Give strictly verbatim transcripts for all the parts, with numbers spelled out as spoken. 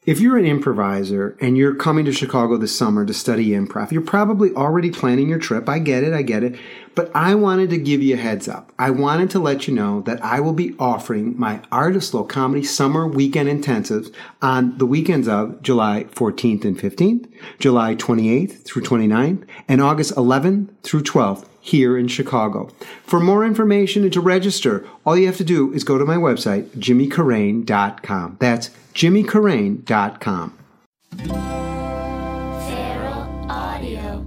If you're an improviser and you're coming to Chicago this summer to study improv, you're probably already planning your trip. I get it, I get it. But I wanted to give you a heads up. I wanted to let you know that I will be offering my Art of Slow Comedy Summer Weekend Intensives on the weekends of July fourteenth and fifteenth, July twenty-eighth through twenty-ninth, and August eleventh through twelfth here in Chicago. For more information and to register, all you have to do is go to my website, jimmy carrane dot com. That's jimmy carrane dot com. Feral Audio.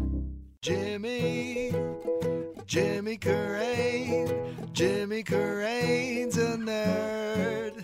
Jimmy, Jimmy Carrane, Jimmy Carrane's a nerd.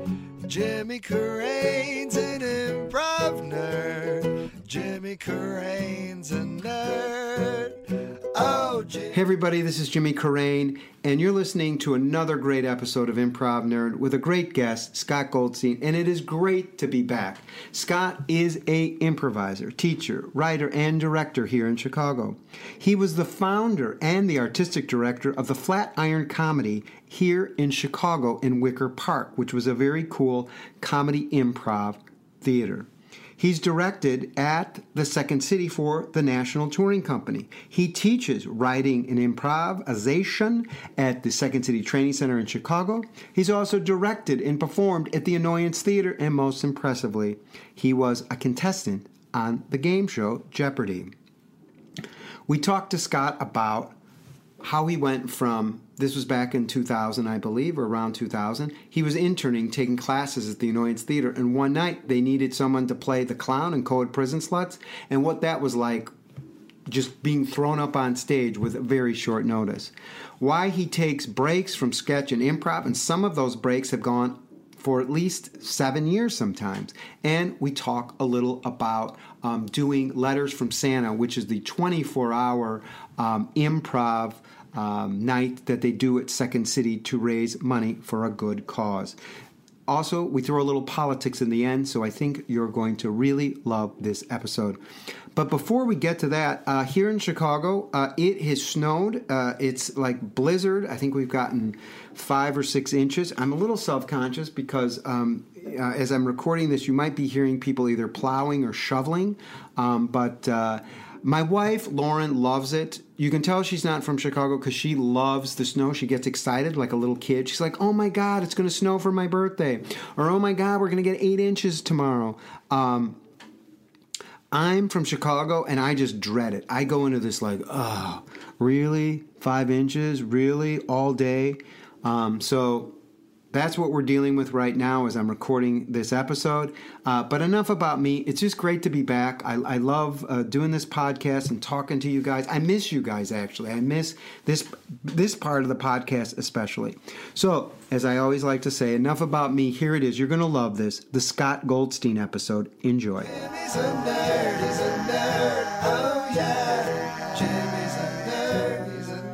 Jimmy Carrane's an improv nerd. Jimmy Carrane's a nerd. Oh, Jimmy. Hey everybody, this is Jimmy Carrane, and you're listening to another great episode of Improv Nerd with a great guest, Scott Goldstein, and it is great to be back. Scott is a improviser, teacher, writer, and director here in Chicago. He was the founder and the artistic director of the Flatiron Comedy here in Chicago in Wicker Park, which was a very cool comedy improv theater. He's directed at the Second City for the National Touring Company. He teaches writing and improvisation at the Second City Training Center in Chicago. He's also directed and performed at the Annoyance Theater, and most impressively, he was a contestant on the game show Jeopardy! We talked to Scott about how he went from, this was back in two thousand, I believe, or around two thousand. He was interning, taking classes at the Annoyance Theater, and one night they needed someone to play the clown in Code Prison Sluts, and what that was like, just being thrown up on stage with very short notice. Why he takes breaks from sketch and improv, and some of those breaks have gone for at least seven years sometimes. And we talk a little about um, doing Letters from Santa, which is the twenty-four hour um, improv um, night that they do at Second City to raise money for a good cause. Also, we throw a little politics in the end, so I think you're going to really love this episode. But before we get to that, uh, here in Chicago, uh, it has snowed. Uh, it's like blizzard. I think we've gotten five or six inches. I'm a little self-conscious because um, uh, as I'm recording this, you might be hearing people either plowing or shoveling. Um, but uh, my wife, Lauren, loves it. You can tell she's not from Chicago because she loves the snow. She gets excited like a little kid. She's like, oh my God, it's going to snow for my birthday. Or, oh my God, we're going to get eight inches tomorrow. Um, I'm from Chicago, and I just dread it. I go into this like, oh, really? Five inches? Really? All day? Um, so that's what we're dealing with right now as I'm recording this episode. Uh, but enough about me. It's just great to be back. I, I love uh, doing this podcast and talking to you guys. I miss you guys, actually. I miss this this part of the podcast especially. So, as I always like to say, enough about me. Here it is. You're going to love this. The Scott Goldstein episode. Enjoy. Jimmy's a nerd, he's a nerd, oh yeah. Jimmy's a nerd, he's a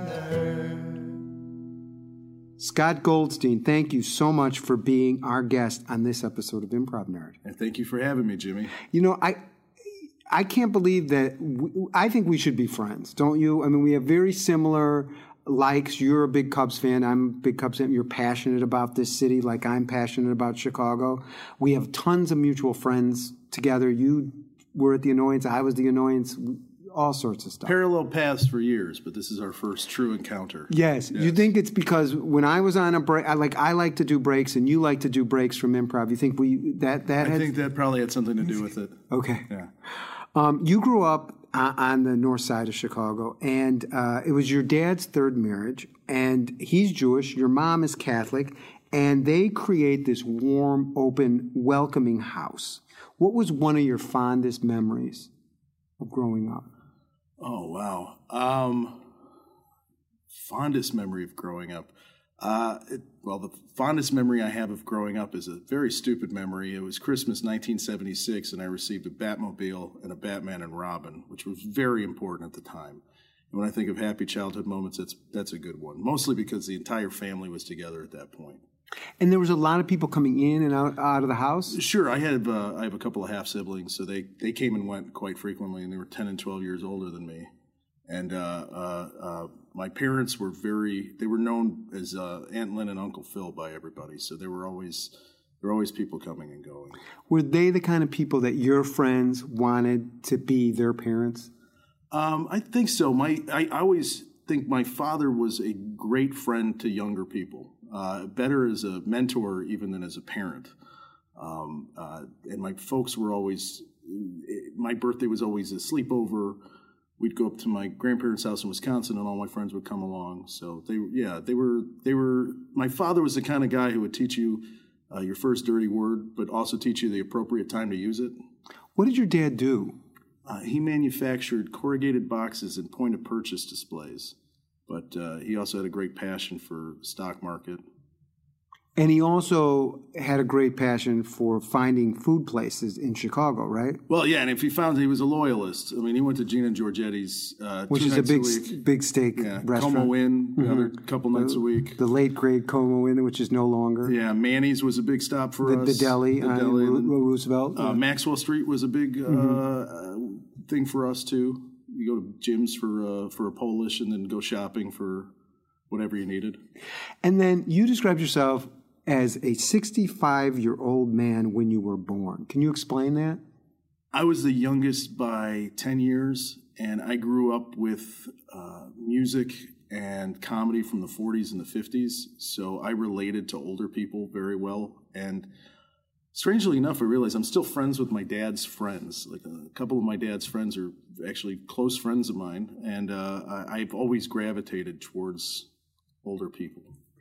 nerd. Scott Goldstein, thank you so much for being our guest on this episode of Improv Nerd. And thank you for having me, Jimmy. You know, I I can't believe that we, I think we should be friends, don't you? I mean, we have very similar likes. You're a big Cubs fan. I'm a big Cubs fan. You're passionate about this city like I'm passionate about Chicago. We have tons of mutual friends together. You were at the Annoyance. I was the Annoyance. All sorts of stuff. Parallel paths for years, but this is our first true encounter. Yes. yes. You think it's because when I was on a break, I like I like to do breaks, and you like to do breaks from improv. You think we that that I had, think that probably had something to do with it. Okay. Yeah. Um, you grew up uh, on the north side of Chicago, and uh, it was your dad's third marriage, and he's Jewish. Your mom is Catholic, and they create this warm, open, welcoming house. What was one of your fondest memories of growing up? Oh, wow. Um, fondest memory of growing up. Uh, it, well, the fondest memory I have of growing up is a very stupid memory. It was Christmas nineteen seventy-six, and I received a Batmobile and a Batman and Robin, which was very important at the time. And when I think of happy childhood moments, that's that's a good one, mostly because the entire family was together at that point. And there was a lot of people coming in and out, out of the house? Sure. I have uh, I have a couple of half-siblings, so they, they came and went quite frequently, and they were ten and twelve years older than me. And uh, uh, uh, my parents were very, they were known as uh, Aunt Lynn and Uncle Phil by everybody, so they were always there were always people coming and going. Were they the kind of people that your friends wanted to be their parents? Um, I think so. My I, I always think my father was a great friend to younger people, uh, better as a mentor even than as a parent. Um, uh, and my folks were always, my birthday was always a sleepover. We'd go up to my grandparents' house in Wisconsin, and all my friends would come along. So they, yeah, they were, they were. My father was the kind of guy who would teach you uh, your first dirty word, but also teach you the appropriate time to use it. What did your dad do? Uh, he manufactured corrugated boxes and point-of-purchase displays, but uh, he also had a great passion for stock market. And he also had a great passion for finding food places in Chicago, right? Well, yeah, and if he found he was a loyalist, I mean, he went to Gina Giorgetti's uh, Which two is a nights big, week. big steak Yeah, restaurant. Como Inn, Mhm. another couple nights a week. The late great Como Inn, which is no longer. Yeah, Manny's was a big stop for The, us. the deli The on deli. Ro- and then, Roosevelt. uh, Maxwell Street was a big uh, Mm-hmm. uh, thing for us too. You go to gyms for uh, for a Polish, and then go shopping for whatever you needed. And then you described yourself as a sixty-five-year-old man when you were born. Can you explain that? I was the youngest by ten years, and I grew up with uh, music and comedy from the forties and the fifties, so I related to older people very well. And strangely enough, I realized I'm still friends with my dad's friends. Like a couple of my dad's friends are actually close friends of mine, and uh, I, I've always gravitated towards older people.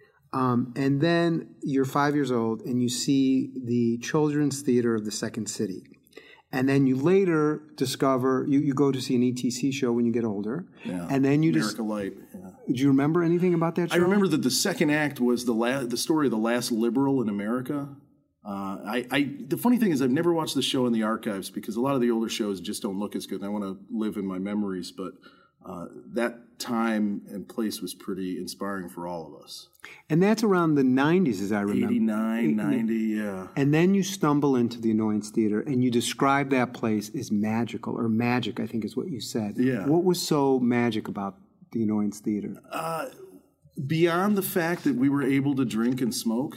Um, and then you're five years old and you see the Children's Theater of the Second City. And then you later discover, you, you go to see an E T C show when you get older. Yeah. And then you America just, Light. Yeah. do you remember anything about that show? I remember that the second act was the la- the story of the last liberal in America. Uh, I, I the funny thing is I've never watched the show in the archives because a lot of the older shows just don't look as good. And I want to live in my memories, but uh, that time and place was pretty inspiring for all of us. And that's around the nineties, as I remember. eighty-nine, ninety, yeah. And then you stumble into the Annoyance Theater and you describe that place as magical, or magic, I think is what you said. Yeah. What was so magic about the Annoyance Theater? Uh, beyond the fact that we were able to drink and smoke,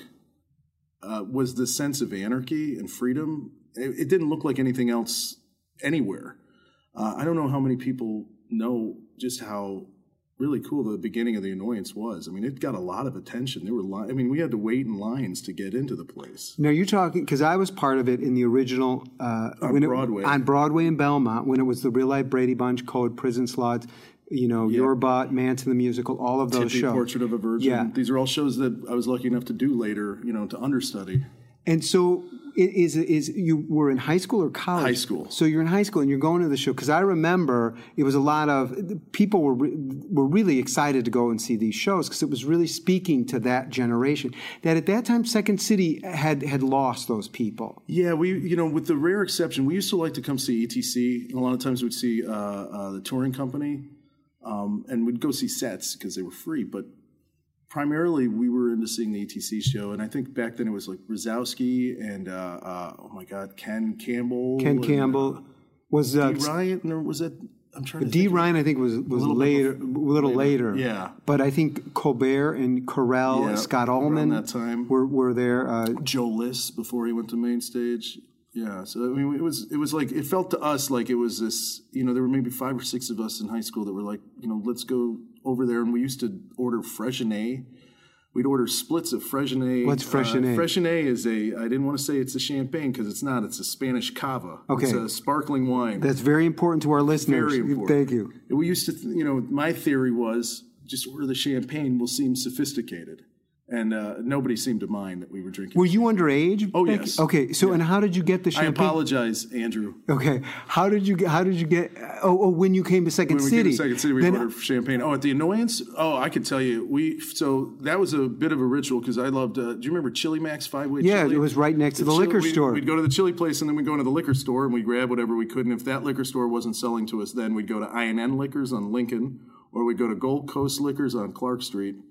uh, was the sense of anarchy and freedom. It, it didn't look like anything else anywhere. Uh, I don't know how many people know just how really cool the beginning of the Annoyance was. I mean, it got a lot of attention. There were, li- I mean, we had to wait in lines to get into the place. Now you're talking, because I was part of it in the original uh, On when Broadway. It, on Broadway in Belmont, when it was the Real Life Brady Bunch, Code, Prison Sluts, you know, Your Butt, Manson the Musical, all of those Tippy, shows. Portrait of a Virgin. Yeah. These are all shows that I was lucky enough to do later, you know, to understudy. And so, it is is you were in high school or college? High school. So you're in high school and you're going to the show, because I remember it was a lot of people were re, were really excited to go and see these shows because it was really speaking to that generation. That at that time, Second City had had lost those people. Yeah, we, you know, with the rare exception, we used to like to come see E T C. And a lot of times we'd see uh, uh, the touring company, um, and we'd go see sets because they were free. But primarily, we were into seeing the E T C show. And I think back then it was like Rosowski and, uh, uh, oh my God, Ken Campbell. Ken and, Campbell was uh, D. Ryan, or was that? I'm trying to D. think. Ryan, I think, was was little bit later, bef- a little later. later. Yeah. But I think Colbert and Carell, Yeah, Scott around Allman that time. were were there. Uh, Joe Liss before he went to main stage. Yeah, so I mean, it was it was like it felt to us like it was this. You know, there were maybe five or six of us in high school that were like, you know, let's go over there, and we used to order Freixenet. We'd order splits of Freixenet. What's Freixenet? Uh, Freixenet is a. I didn't want to say it's a champagne because it's not. It's a Spanish cava. Okay. It's a sparkling wine. that's very important to our listeners. Very important. Thank you. We used to, th- you know, my theory was just order the champagne. We'll seem sophisticated. And uh, nobody seemed to mind that we were drinking. Were you underage? Oh, Becky? yes. Okay, so and how did you get the I champagne? apologize, Andrew. Okay, how did you get? How did you get? Oh, oh when you came to Second When we City. came to Second City, we then- ordered champagne. Oh, at the Annoyance? Oh, I can tell you. We So that was a bit of a ritual because I loved, uh, do you remember Chili Max five-way Yeah, chili? it was right next to the chili- liquor we- store. We'd go to the chili place and then we'd go into the liquor store and we'd grab whatever we could. And if that liquor store wasn't selling to us, then we'd go to I and N Liquors on Lincoln, or we'd go to Gold Coast Liquors on Clark Street.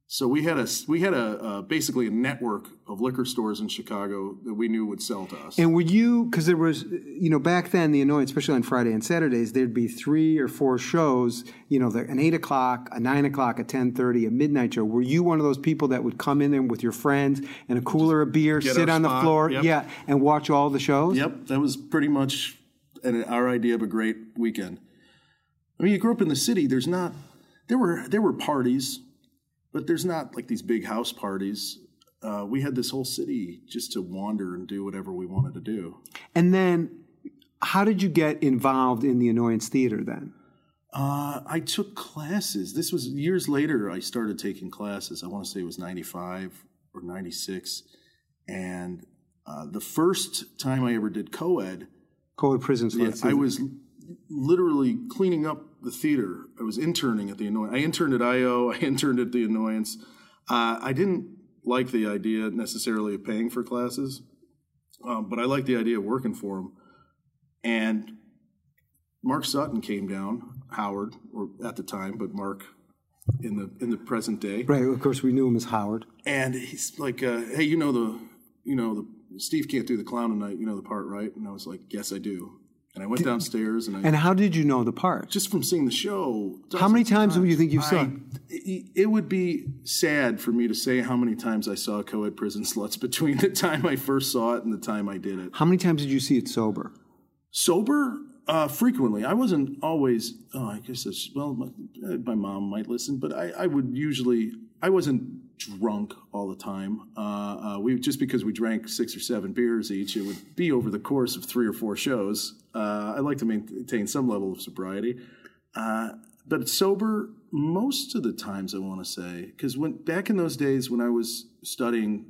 So we had a we had a uh, basically a network of liquor stores in Chicago that we knew would sell to us. And were you, because there was, you know, back then, the Annoyance, especially on Friday and Saturdays, there'd be three or four shows, you know, an eight o'clock, a nine o'clock, a ten thirty, a midnight show. Were you one of those people that would come in there with your friends and a cooler of beer, Get sit our on the spot, floor, yep. yeah, and watch all the shows? Yep, that was pretty much an, our idea of a great weekend. I mean, you grew up in the city. There's not there were there were parties, but there's not like these big house parties. Uh, we had this whole city just to wander and do whatever we wanted to do. And then, how did you get involved in the Annoyance Theater then? Uh, I took classes. This was years later. I started taking classes. I want to say it was ninety-five or ninety-six, and uh, the first time I ever did co-ed. Co-ed prison Yeah, sluts. I was literally cleaning up the theater. I was interning at the Annoyance. I interned at I O. I interned at the Annoyance. Uh, I didn't like the idea necessarily of paying for classes, um, but I liked the idea of working for them. And Mark Sutton came down, Howard, or at the time, but Mark in the in the present day. Right, of course, we knew him as Howard. And he's like, uh, "Hey, you know the, you know the Steve can't do the clown tonight. You know the part, right?" And I was like, "Yes, I do." And I went did, downstairs and I. And how did you know the part? Just from seeing the show. How many times, times do you think you saw? it? It would be sad for me to say how many times I saw Co-ed Prison Sluts between the time I first saw it and the time I did it. How many times did you see it sober? Sober? Uh, frequently. I wasn't always, oh, I guess it's, well, my, my mom might listen, but I, I would usually, I wasn't drunk all the time. Uh, uh, we just because we drank six or seven beers each, it would be over the course of three or four shows. Uh, I like to maintain some level of sobriety. Uh, but sober, most of the times, I want to say, because when back in those days when I was studying,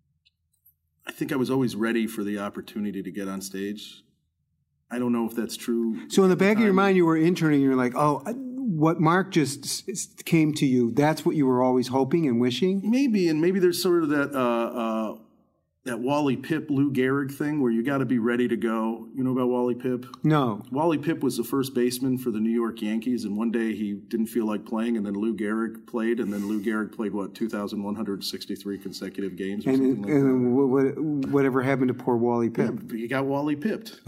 I think I was always ready for the opportunity to get on stage. I don't know if that's true. So in the back of your mind, you were interning, you're like, oh, what Mark just came to you, that's what you were always hoping and wishing? Maybe, and maybe there's sort of that uh, uh, that Wally Pipp, Lou Gehrig thing where you got to be ready to go. You know about Wally Pipp? No. Wally Pipp was the first baseman for the New York Yankees, and one day he didn't feel like playing, and then Lou Gehrig played, and then Lou Gehrig played, what, two thousand one hundred sixty-three consecutive games or and, something like and that. What, whatever happened to poor Wally Pipp? Yeah, you got Wally Pipped.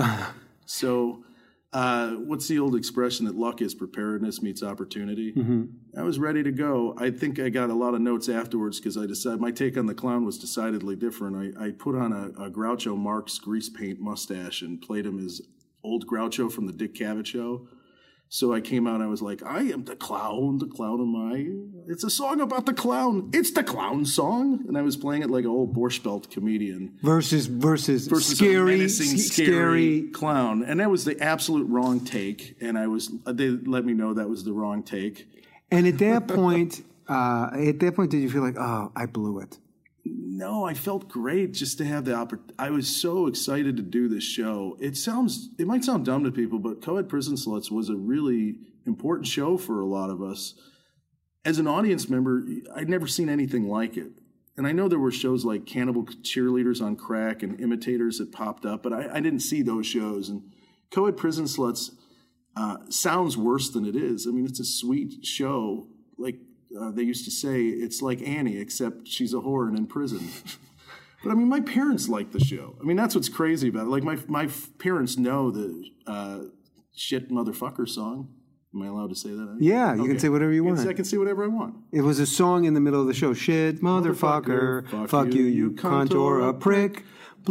So uh, what's the old expression that luck is preparedness meets opportunity? Mm-hmm. I was ready to go. I think I got a lot of notes afterwards because I decided my take on the clown was decidedly different. I, I put on a, a Groucho Marx grease paint mustache and played him as old Groucho from the Dick Cavett Show. So I came out and I was like, I am the clown, the clown am I. It's a song about the clown. It's the clown song. And I was playing it like an old Borscht Belt comedian. Versus, versus, versus scary, a menacing, scary, scary clown. And that was the absolute wrong take. And I was, they let me know that was the wrong take. And at that point, uh, at that point, did you feel like, oh, I blew it? No, I felt great just to have the opportunity. I was so excited to do this show. It sounds, it might sound dumb to people, but Co-ed Prison Sluts was a really important show for a lot of us. As an audience member, I'd never seen anything like it. And I know there were shows like Cannibal Cheerleaders on Crack and Imitators that popped up, but I, I didn't see those shows. And Co-ed Prison Sluts uh, sounds worse than it is. I mean, it's a sweet show. Like, Uh, they used to say it's like Annie, except she's a whore and in prison. But I mean, my parents liked the show. I mean, that's what's crazy about it. Like my my parents know the uh, shit motherfucker song. Am I allowed to say that? Yeah, you okay. can say whatever you want. I can say whatever I want. It was a song in the middle of the show. Shit, motherfucker, motherfucker fuck, fuck you, you, you contour a prick,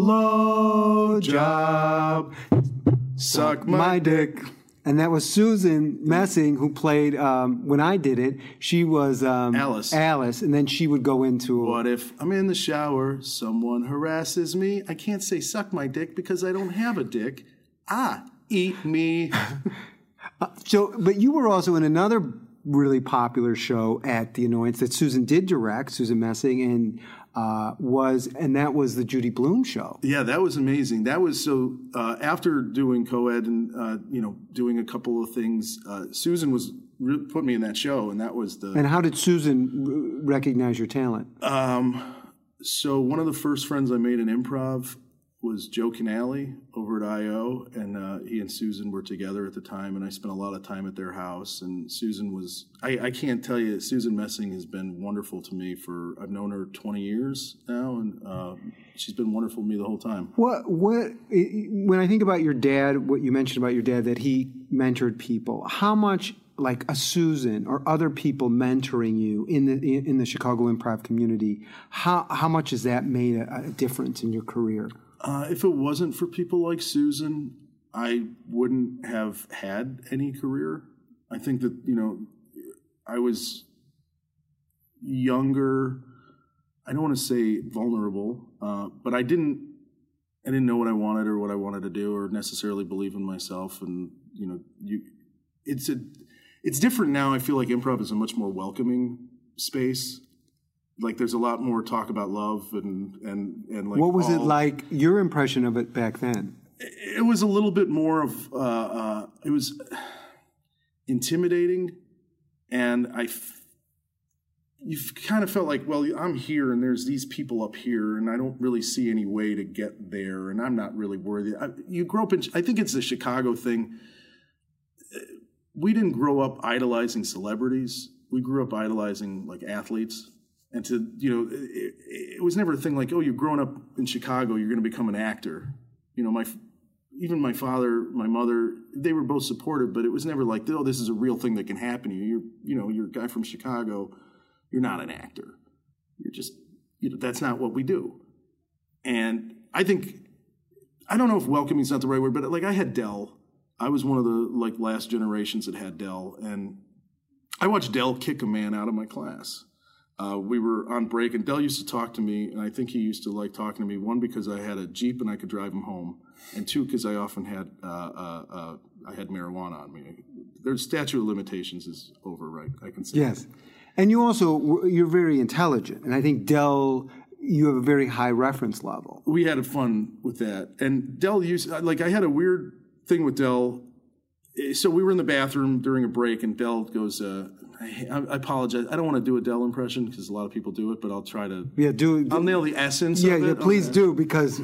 blow job, suck my, my dick. And that was Susan Messing, who played, um, when I did it, she was um, Alice. Alice, and then she would go into... What if I'm in the shower, someone harasses me? I can't say suck my dick because I don't have a dick. Ah, eat me. uh, so, but you were also in another really popular show at The Annoyance that Susan did direct, Susan Messing, and... Uh, was and that was the Judy Blume show. Yeah, that was amazing. That was so. Uh, after doing co-ed and uh, you know doing a couple of things, uh, Susan was re- put me in that show, and that was the. And how did Susan r- recognize your talent? Um, so one of the first friends I made in improv was Joe Canale over at I O, and uh, he and Susan were together at the time, and I spent a lot of time at their house. And Susan was, I, I can't tell you, Susan Messing has been wonderful to me for, I've known her twenty years now, and uh, she's been wonderful to me the whole time. What, what, when I think about your dad, what you mentioned about your dad, that he mentored people, how much, like a Susan or other people mentoring you in the in the Chicago improv community, how how much has that made a, a difference in your career? Uh, if it wasn't for people like Susan, I wouldn't have had any career. I think that, you know, I was younger. I don't want to say vulnerable, uh, but I didn't. I didn't know what I wanted or what I wanted to do, or necessarily believe in myself. And you know, you, it's a, it's different now. I feel like improv is a much more welcoming space. Like there's a lot more talk about love and and and like. What was all, it like? Your impression of it back then? It was a little bit more of. Uh, uh, it was intimidating, and I. You kind of felt like, well, I'm here, and there's these people up here, and I don't really see any way to get there, and I'm not really worthy. I, you grow up in. I think it's a Chicago thing. We didn't grow up idolizing celebrities. We grew up idolizing like athletes. And to, you know, it, it was never a thing like, oh, you're growing up in Chicago, you're going to become an actor. You know, my even my father, my mother, they were both supportive, but it was never like, oh, this is a real thing that can happen to you. You're, you know, you're a guy from Chicago. You're not an actor. You're just, you know, that's not what we do. And I think, I don't know if welcoming is not the right word, but like I had Del. I was one of the like last generations that had Del, and I watched Del kick a man out of my class. Uh, we were on break, and Del used to talk to me, and I think he used to like talking to me, one, because I had a Jeep and I could drive him home, and two, because I often had uh, uh, uh, I had marijuana on me. Their statute of limitations is over, right? I can say Yes. that. And you also, you're very intelligent, and I think Del, you have a very high reference level. We had fun with that. And Del used, like I had a weird thing with Del. So we were in the bathroom during a break, and Del goes, uh, I, I apologize. I don't want to do a Del impression because a lot of people do it, but I'll try to. Yeah, do. I'll nail the essence yeah, of it. Yeah, please okay. do, because.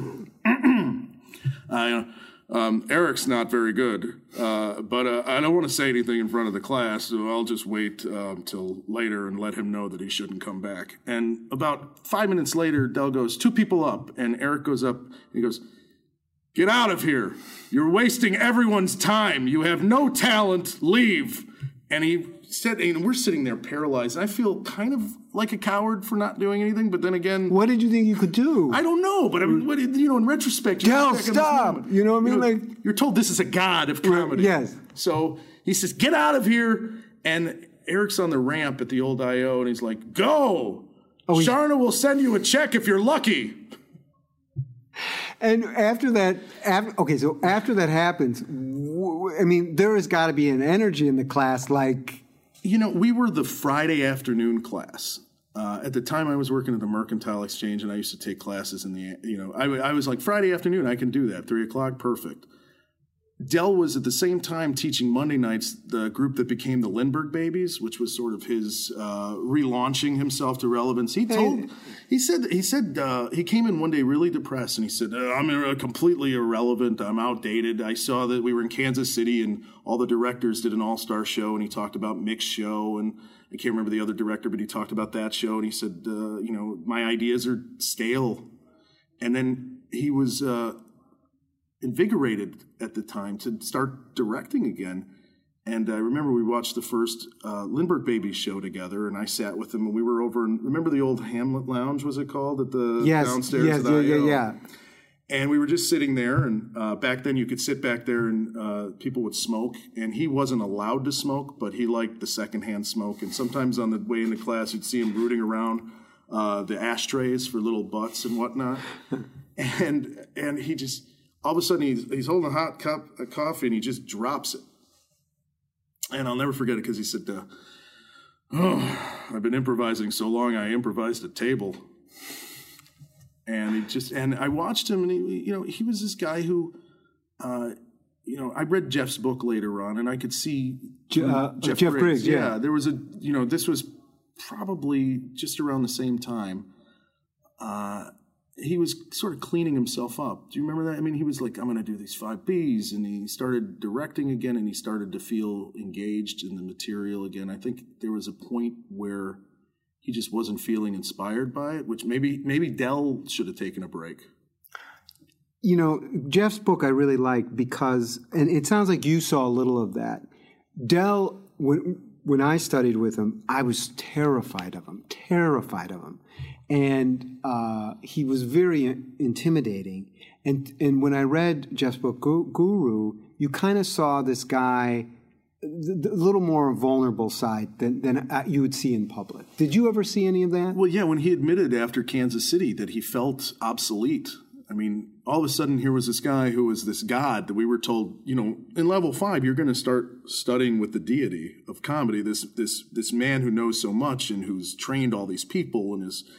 uh, um, Eric's not very good, uh, but uh, I don't want to say anything in front of the class, so I'll just wait until um, later and let him know that he shouldn't come back. And about five minutes later, Del goes, two people up, and Eric goes up, and he goes, get out of here. You're wasting everyone's time. You have no talent. Leave. And he said, and we're sitting there paralyzed. I feel kind of like a coward for not doing anything, but then again, what did you think you could do? I don't know, but I mean, what, you know, in retrospect, you Del, look back on this stop. moment, You know what I mean? You know, Like you're told this is a god of comedy. Yes. So he says, get out of here. And Eric's on the ramp at the old I O, and he's like, go. Oh, Sharna will send you a check if you're lucky. And after that, after, okay, so after that happens, w- I mean, there has got to be an energy in the class like... You know, we were the Friday afternoon class. Uh, at the time, I was working at the Mercantile Exchange, and I used to take classes in the, you know, I, I was like, Friday afternoon, I can do that. Three o'clock, perfect. Del was at the same time teaching Monday nights the group that became the Lindbergh Babies, which was sort of his uh, relaunching himself to relevance. He told, he said, he said uh, he came in one day really depressed, and he said, uh, "I'm uh, completely irrelevant. I'm outdated. I saw that we were in Kansas City, and all the directors did an all-star show, and he talked about Mick's show, and I can't remember the other director, but he talked about that show, and he said, uh, you know, my ideas are stale." And then he was. Uh, invigorated at the time to start directing again. And I remember we watched the first uh, Lindbergh Babies show together, and I sat with him, and we were over in, remember the old Hamlet Lounge, was it called, at the yes, downstairs? Yes, at yeah, I O? yeah, yeah. And we were just sitting there, and uh, back then you could sit back there and uh, people would smoke, and he wasn't allowed to smoke, but he liked the secondhand smoke. And sometimes on the way into class, you'd see him rooting around uh, the ashtrays for little butts and whatnot. and and he just... all of a sudden, he's, he's holding a hot cup of coffee, and he just drops it. And I'll never forget it because he said, uh, oh, I've been improvising so long, I improvised a table. And he just, and I watched him, and he, you know, he was this guy who, uh, you know, I read Jeff's book later on, and I could see Uh, Jeff, Jeff Briggs. Briggs, yeah. yeah. There was a, you know, this was probably just around the same time. Uh, he was sort of cleaning himself up. Do you remember that? I mean, he was like, I'm going to do these five B's, and he started directing again, and he started to feel engaged in the material again. I think there was a point where he just wasn't feeling inspired by it, which maybe maybe Del should have taken a break. You know, Jeff's book I really like because, and it sounds like you saw a little of that. Del, when, when I studied with him, I was terrified of him, terrified of him. And uh, he was very intimidating. And and when I read Jeff's book, Guru, you kind of saw this guy, a little more vulnerable side than, than you would see in public. Did you ever see any of that? Well, yeah, when he admitted after Kansas City that he felt obsolete. I mean, all of a sudden here was this guy who was this god that we were told, you know, in level five, you're going to start studying with the deity of comedy, this this this man who knows so much and who's trained all these people and is...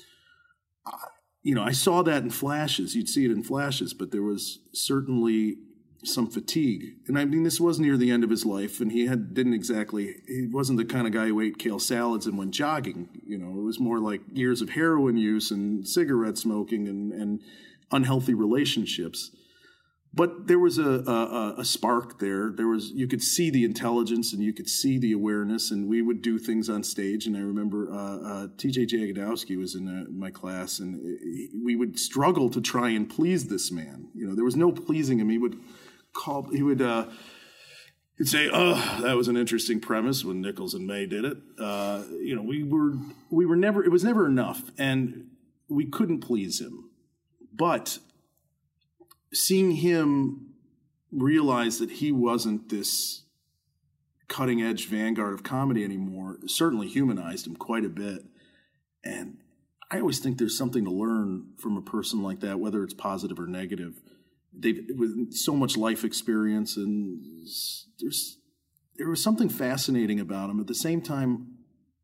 You know, I saw that in flashes. You'd see it in flashes, but there was certainly some fatigue. And I mean, this was near the end of his life, and he had didn't exactly, he wasn't the kind of guy who ate kale salads and went jogging. You know, it was more like years of heroin use and cigarette smoking and, and unhealthy relationships. But there was a, a, a spark there. There was, you could see the intelligence and you could see the awareness, and we would do things on stage. And I remember uh, uh, T J Jagodowski was in uh, my class, and we would struggle to try and please this man. You know, there was no pleasing him. He would call, he would uh, he'd say, "Oh, that was an interesting premise." When Nichols and May did it, uh, you know, we were we were never. It was never enough, and we couldn't please him, but. Seeing him realize that he wasn't this cutting-edge vanguard of comedy anymore certainly humanized him quite a bit. And I always think there's something to learn from a person like that, whether it's positive or negative. They've with so much life experience, and there's there was something fascinating about him. At the same time,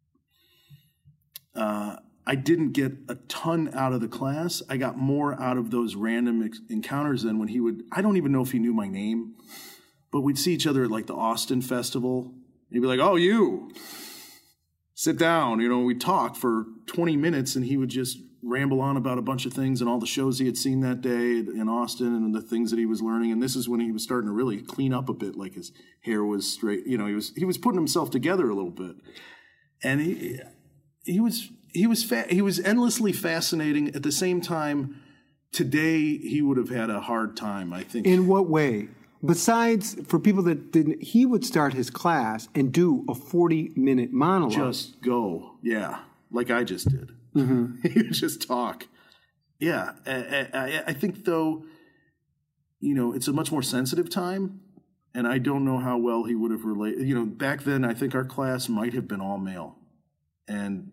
uh, I didn't get a ton out of the class. I got more out of those random ex- encounters than when he would, I don't even know if he knew my name, but we'd see each other at like the Austin Festival. He'd be like, "Oh, you, sit down." You know, we'd talk for twenty minutes and he would just ramble on about a bunch of things and all the shows he had seen that day in Austin and the things that he was learning. And this is when he was starting to really clean up a bit, like his hair was straight. You know, he was, he was putting himself together a little bit. And he, he was... He was fa- he was endlessly fascinating. At the same time, today he would have had a hard time, I think. In what way? Besides, for people that didn't, he would start his class and do a forty-minute monologue. Just go, yeah, like I just did. Mm-hmm. He would just talk. Yeah, I, I, I think, though, you know, it's a much more sensitive time, and I don't know how well he would have related. You know, back then, I think our class might have been all male, and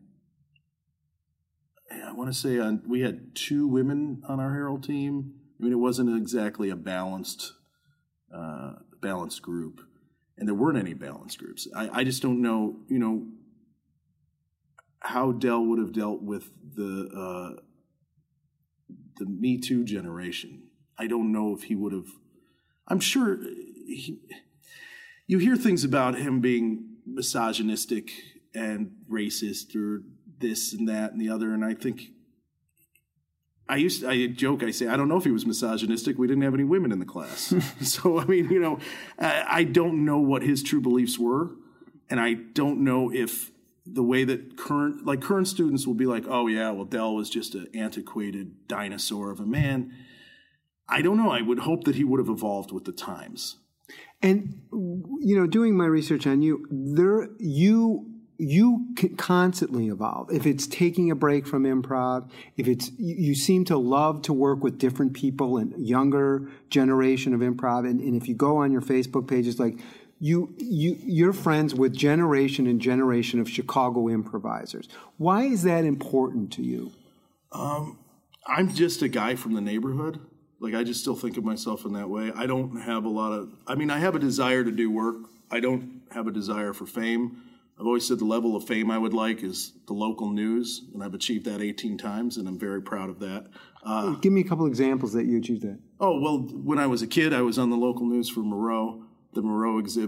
I want to say on, we had two women on our Herald team. I mean, it wasn't exactly a balanced uh, balanced group, and there weren't any balanced groups. I, I just don't know, you know, how Del would have dealt with the uh, the Me Too generation. I don't know if he would have. I'm sure he, you hear things about him being misogynistic and racist or this and that and the other, and I think I used to, I joke, I say, I don't know if he was misogynistic. We didn't have any women in the class. So, I mean, you know, I, I don't know what his true beliefs were, and I don't know if the way that current, like current students will be like, oh yeah, well, Del was just an antiquated dinosaur of a man. I don't know. I would hope that he would have evolved with the times. And, you know, doing my research on you, there, you, you can constantly evolve. If it's taking a break from improv, if it's, you, you seem to love to work with different people and younger generation of improv. And, and if you go on your Facebook page, it's like you, you, you're friends with generation and generation of Chicago improvisers. Why is that important to you? Um, I'm just a guy from the neighborhood. Like, I just still think of myself in that way. I don't have a lot of, I mean, I have a desire to do work. I don't have a desire for fame. I've always said the level of fame I would like is the local news, and I've achieved that eighteen times, and I'm very proud of that. Uh, Give me a couple examples that you achieved that. Oh, well, when I was a kid, I was on the local news for Moreau, the Moreau exhibit.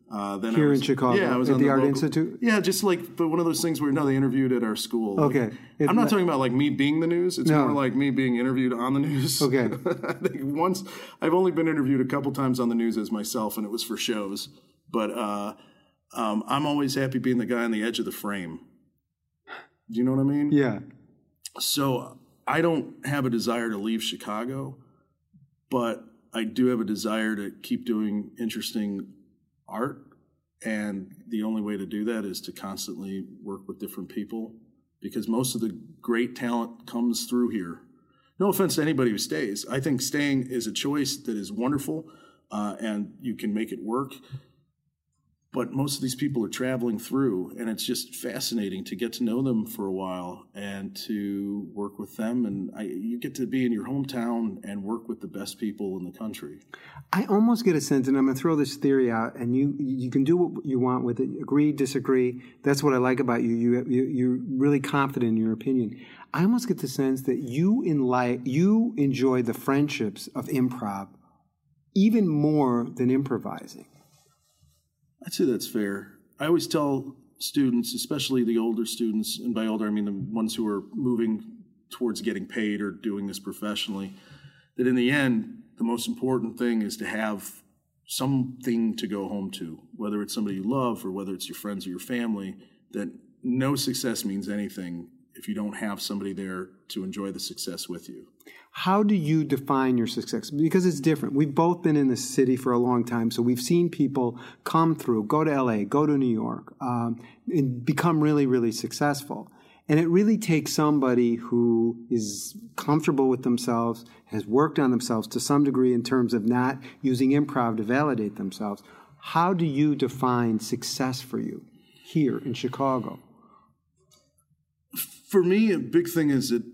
Uh, then Here I was, in Chicago, yeah, I was at on the the Art local- Institute? Yeah, just like, but one of those things where, no, they interviewed at our school. Like, Okay. It- I'm not talking about like me being the news. It's No. more like me being interviewed on the news. Okay. I think once, I've only been interviewed a couple times on the news as myself, and it was for shows. But uh, um, I'm always happy being the guy on the edge of the frame. Do you know what I mean? Yeah. So I don't have a desire to leave Chicago, but I do have a desire to keep doing interesting art. And the only way to do that is to constantly work with different people, because most of the great talent comes through here. No offense to anybody who stays. I think staying is a choice that is wonderful, uh, and you can make it work. But most of these people are traveling through, and it's just fascinating to get to know them for a while and to work with them. And I, you get to be in your hometown and work with the best people in the country. I almost get a sense, and I'm going to throw this theory out, and you you can do what you want with it. Agree, disagree. That's what I like about you. You, you you're really confident in your opinion. I almost get the sense that you in life, you enjoy the friendships of improv even more than improvising. I'd say that's fair. I always tell students, especially the older students, and by older I mean the ones who are moving towards getting paid or doing this professionally, that in the end, the most important thing is to have something to go home to, whether it's somebody you love or whether it's your friends or your family, that no success means anything if you don't have somebody there to enjoy the success with you. How do you define your success? Because it's different. We've both been in the city for a long time, so we've seen people come through, go to L A, go to New York, um, and become really, really successful. And it really takes somebody who is comfortable with themselves, has worked on themselves to some degree in terms of not using improv to validate themselves. How do you define success for you here in Chicago? For me, a big thing is that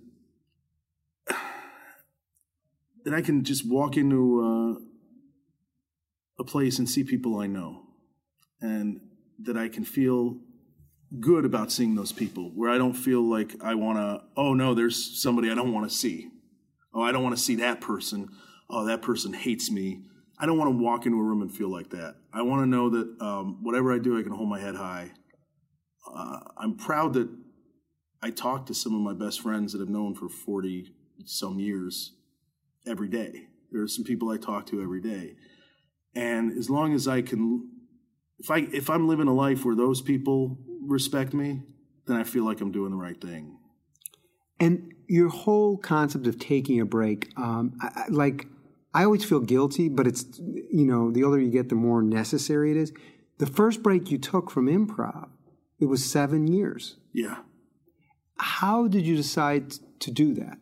that I can just walk into uh, a place and see people I know, and that I can feel good about seeing those people, where I don't feel like I want to, oh no, there's somebody I don't want to see. Oh, I don't want to see that person. Oh, that person hates me. I don't want to walk into a room and feel like that. I want to know that um, whatever I do, I can hold my head high. Uh, I'm proud that I talk to some of my best friends that I've known for forty some years every day. There are some people I talk to every day. And as long as I can, if, I, if I'm living a life where those people respect me, then I feel like I'm doing the right thing. And your whole concept of taking a break, um, I, I, like, I always feel guilty, but it's, you know, the older you get, the more necessary it is. The first break you took from improv, it was seven years. Yeah. How did you decide to do that?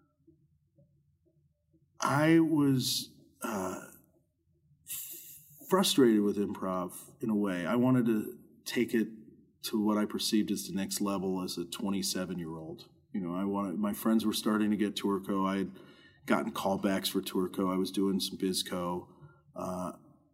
I was uh, frustrated with improv in a way. I wanted to take it to what I perceived as the next level as a twenty-seven-year-old. You know, I wanted, my friends were starting to get Tourco. I had gotten callbacks for Tourco. I was doing some BizCo. Uh,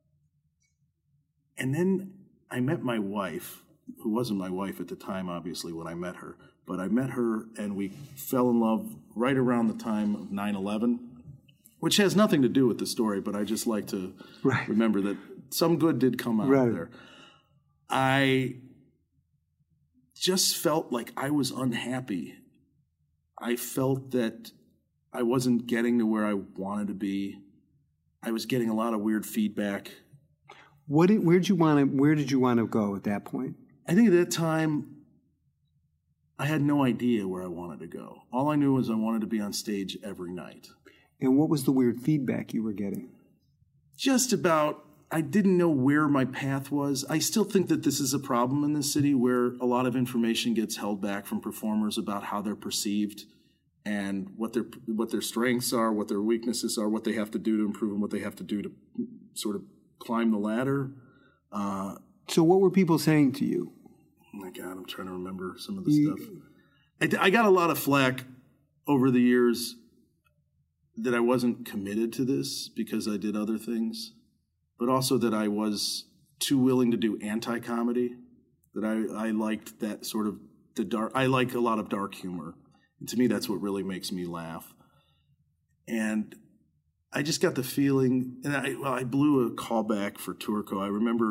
and then I met my wife, who wasn't my wife at the time, obviously, when I met her. But I met her, and we fell in love right around the time of nine eleven. Which has nothing to do with the story, but I just like to right. remember that some good did come out right. of there. I just felt like I was unhappy. I felt that I wasn't getting to where I wanted to be. I was getting a lot of weird feedback. What did, where'd you want to, where did you want to go at that point? I think at that time, I had no idea where I wanted to go. All I knew was I wanted to be on stage every night. And what was the weird feedback you were getting? Just about, I didn't know where my path was. I still think that this is a problem in this city where a lot of information gets held back from performers about how they're perceived and what their what their strengths are, what their weaknesses are, what they have to do to improve, and what they have to do to sort of climb the ladder. Uh, so what were people saying to you? Oh my God, I'm trying to remember some of the you, stuff. I, I got a lot of flack over the years that I wasn't committed to this because I did other things, but also that I was too willing to do anti-comedy, that I, I liked that sort of the dark, I like a lot of dark humor. And to me, that's what really makes me laugh. And I just got the feeling, and I, well, I blew a callback for Tourco. I remember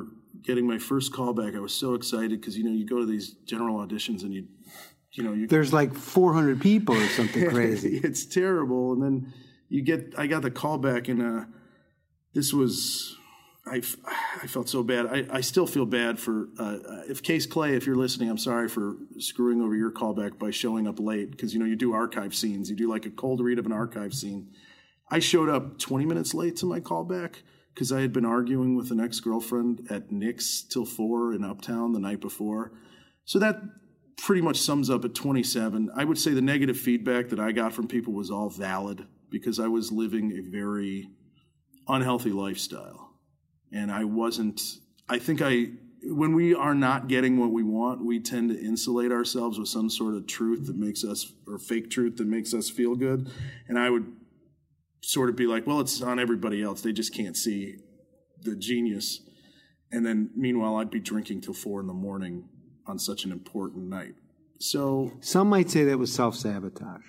getting my first callback, I was so excited because, you know, you go to these general auditions and you, you know, you There's like four hundred people or something crazy. It's terrible. And then you get, I got the callback, and uh, this was, I, I felt so bad. I, I still feel bad for, uh, if Case Clay, if you're listening, I'm sorry for screwing over your callback by showing up late because, you know, you do archive scenes. You do like a cold read of an archive scene. I showed up twenty minutes late to my callback because I had been arguing with an ex-girlfriend at Nick's till four in Uptown the night before. So that pretty much sums up at twenty-seven. I would say the negative feedback that I got from people was all valid because I was living a very unhealthy lifestyle. And I wasn't, I think I, when we are not getting what we want, we tend to insulate ourselves with some sort of truth that makes us, or fake truth that makes us feel good. And I would sort of be like, well, it's on everybody else. They just can't see the genius. And then meanwhile, I'd be drinking till four in the morning on such an important night. So Some might say that was self-sabotage.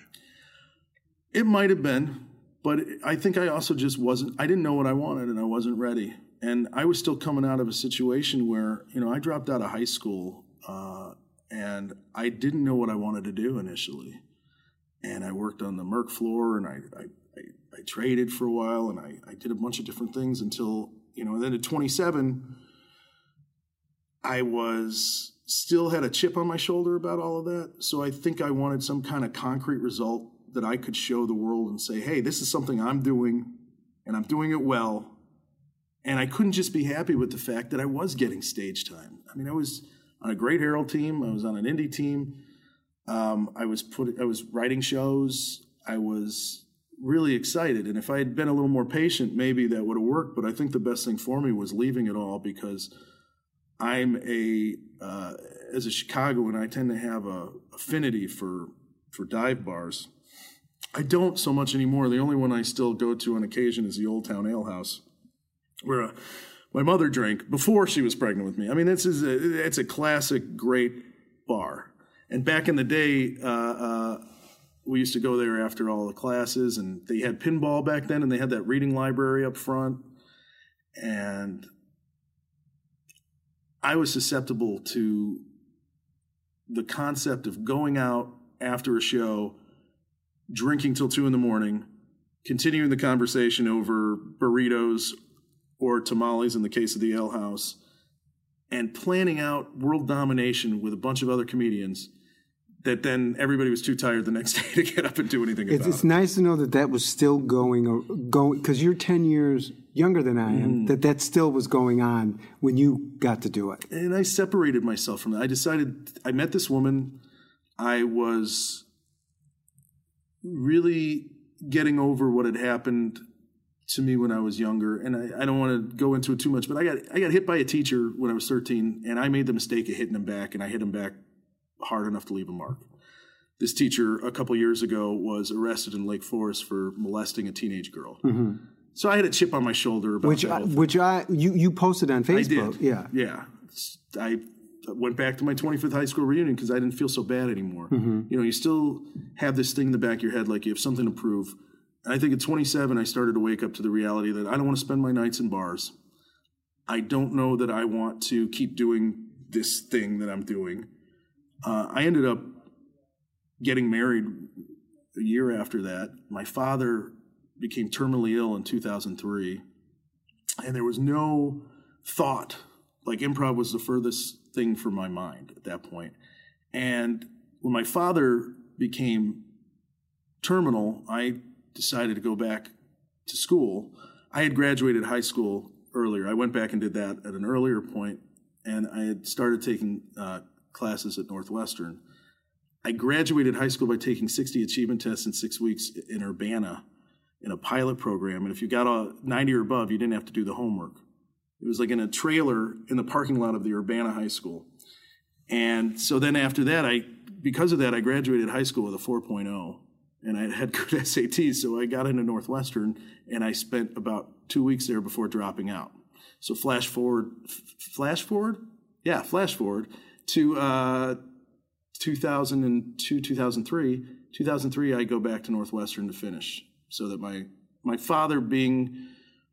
it might have been, but I think I also just wasn't, I didn't know what I wanted and I wasn't ready. And I was still coming out of a situation where, you know, I dropped out of high school uh, and I didn't know what I wanted to do initially. And I worked on the Merck floor, and I, I, I, I traded for a while, and I, I did a bunch of different things until, you know, and then at twenty-seven, I was still had a chip on my shoulder about all of that. So I think I wanted some kind of concrete result that I could show the world and say, hey, this is something I'm doing, and I'm doing it well. And I couldn't just be happy with the fact that I was getting stage time. I mean, I was on a Great Herald team. I was on an indie team. Um, I was put, I was writing shows. I was really excited. And if I had been a little more patient, maybe that would have worked. But I think the best thing for me was leaving it all because I'm a, uh, as a Chicagoan, I tend to have a affinity for, for dive bars. I don't so much anymore. The only one I still go to on occasion is the Old Town Ale House, where uh, my mother drank before she was pregnant with me. I mean, this is a, it's a classic, great bar. And back in the day, uh, uh, we used to go there after all the classes, and they had pinball back then, and they had that reading library up front. And I was susceptible to the concept of going out after a show, drinking till two in the morning, continuing the conversation over burritos or tamales in the case of the Ale House, and planning out world domination with a bunch of other comedians that then everybody was too tired the next day to get up and do anything It's, about it's it. nice to know that that was still going, going because you're ten years younger than I am, Mm. that that still was going on when you got to do it. And I separated myself from that. I decided, I met this woman. I was really getting over what had happened to me when I was younger. And I, I don't want to go into it too much, but I got I got hit by a teacher when I was thirteen, and I made the mistake of hitting him back, and I hit him back hard enough to leave a mark. This teacher a couple years ago was arrested in Lake Forest for molesting a teenage girl. Mm-hmm. So I had a chip on my shoulder about Which that I, whole thing. which I you, you posted on Facebook. I did. Yeah. Yeah. I went back to my twenty-fifth high school reunion because I didn't feel so bad anymore. Mm-hmm. You know, you still have this thing in the back of your head like you have something to prove. And I think at twenty-seven, I started to wake up to the reality that I don't want to spend my nights in bars. I don't know that I want to keep doing this thing that I'm doing. Uh, I ended up getting married a year after that. My father became terminally ill in two thousand three, and there was no thought. Like, improv was the furthest thing from my mind at that point. And when my father became terminal, I decided to go back to school. I had graduated high school earlier. I went back and did that at an earlier point, and I had started taking uh, classes at Northwestern. I graduated high school by taking sixty achievement tests in six weeks in Urbana in a pilot program. And if you got a ninety or above, you didn't have to do the homework. It was like in a trailer in the parking lot of the Urbana High School. And so then after that, I because of that, I graduated high school with a four point oh. And I had good S A Ts, so I got into Northwestern, and I spent about two weeks there before dropping out. So flash forward, f- flash forward? Yeah, flash forward to uh, two thousand two, two thousand three. two thousand three, I go back to Northwestern to finish, so that my my father being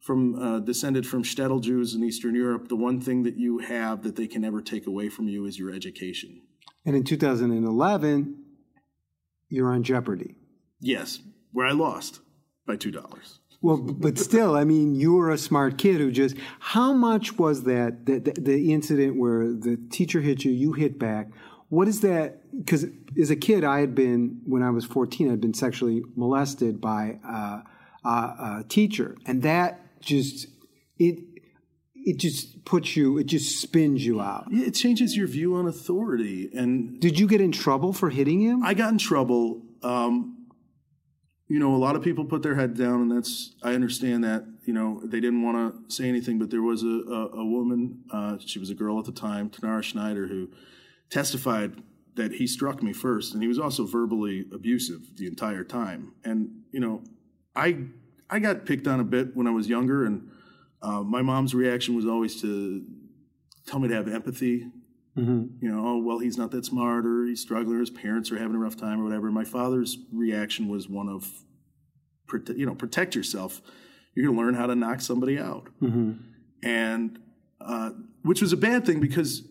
from uh, descended from shtetl Jews in Eastern Europe, the one thing that you have that they can never take away from you is your education. And in two thousand eleven, you're on Jeopardy. Yes, where I lost by two dollars. Well, but still, I mean, you were a smart kid who just, how much was that, the, the, the incident where the teacher hit you, you hit back? What is that? Because as a kid, I had been, when I was fourteen, I'd been sexually molested by uh, a, a teacher. And that just, it it just puts you, it just spins you out. Yeah, it changes your view on authority. And did you get in trouble for hitting him? I got in trouble. Um, you know, a lot of people put their head down, and that's, I understand that. You know, they didn't want to say anything, but there was a, a, a woman, uh, she was a girl at the time, Tanara Schneider, who testified that he struck me first, and he was also verbally abusive the entire time. And, you know, I I got picked on a bit when I was younger, and uh, my mom's reaction was always to tell me to have empathy. Mm-hmm. You know, oh, well, he's not that smart, or he's struggling, or his parents are having a rough time, or whatever. My father's reaction was one of, prote- you know, protect yourself. You're going to learn how to knock somebody out. Mm-hmm. And, uh, which was a bad thing, because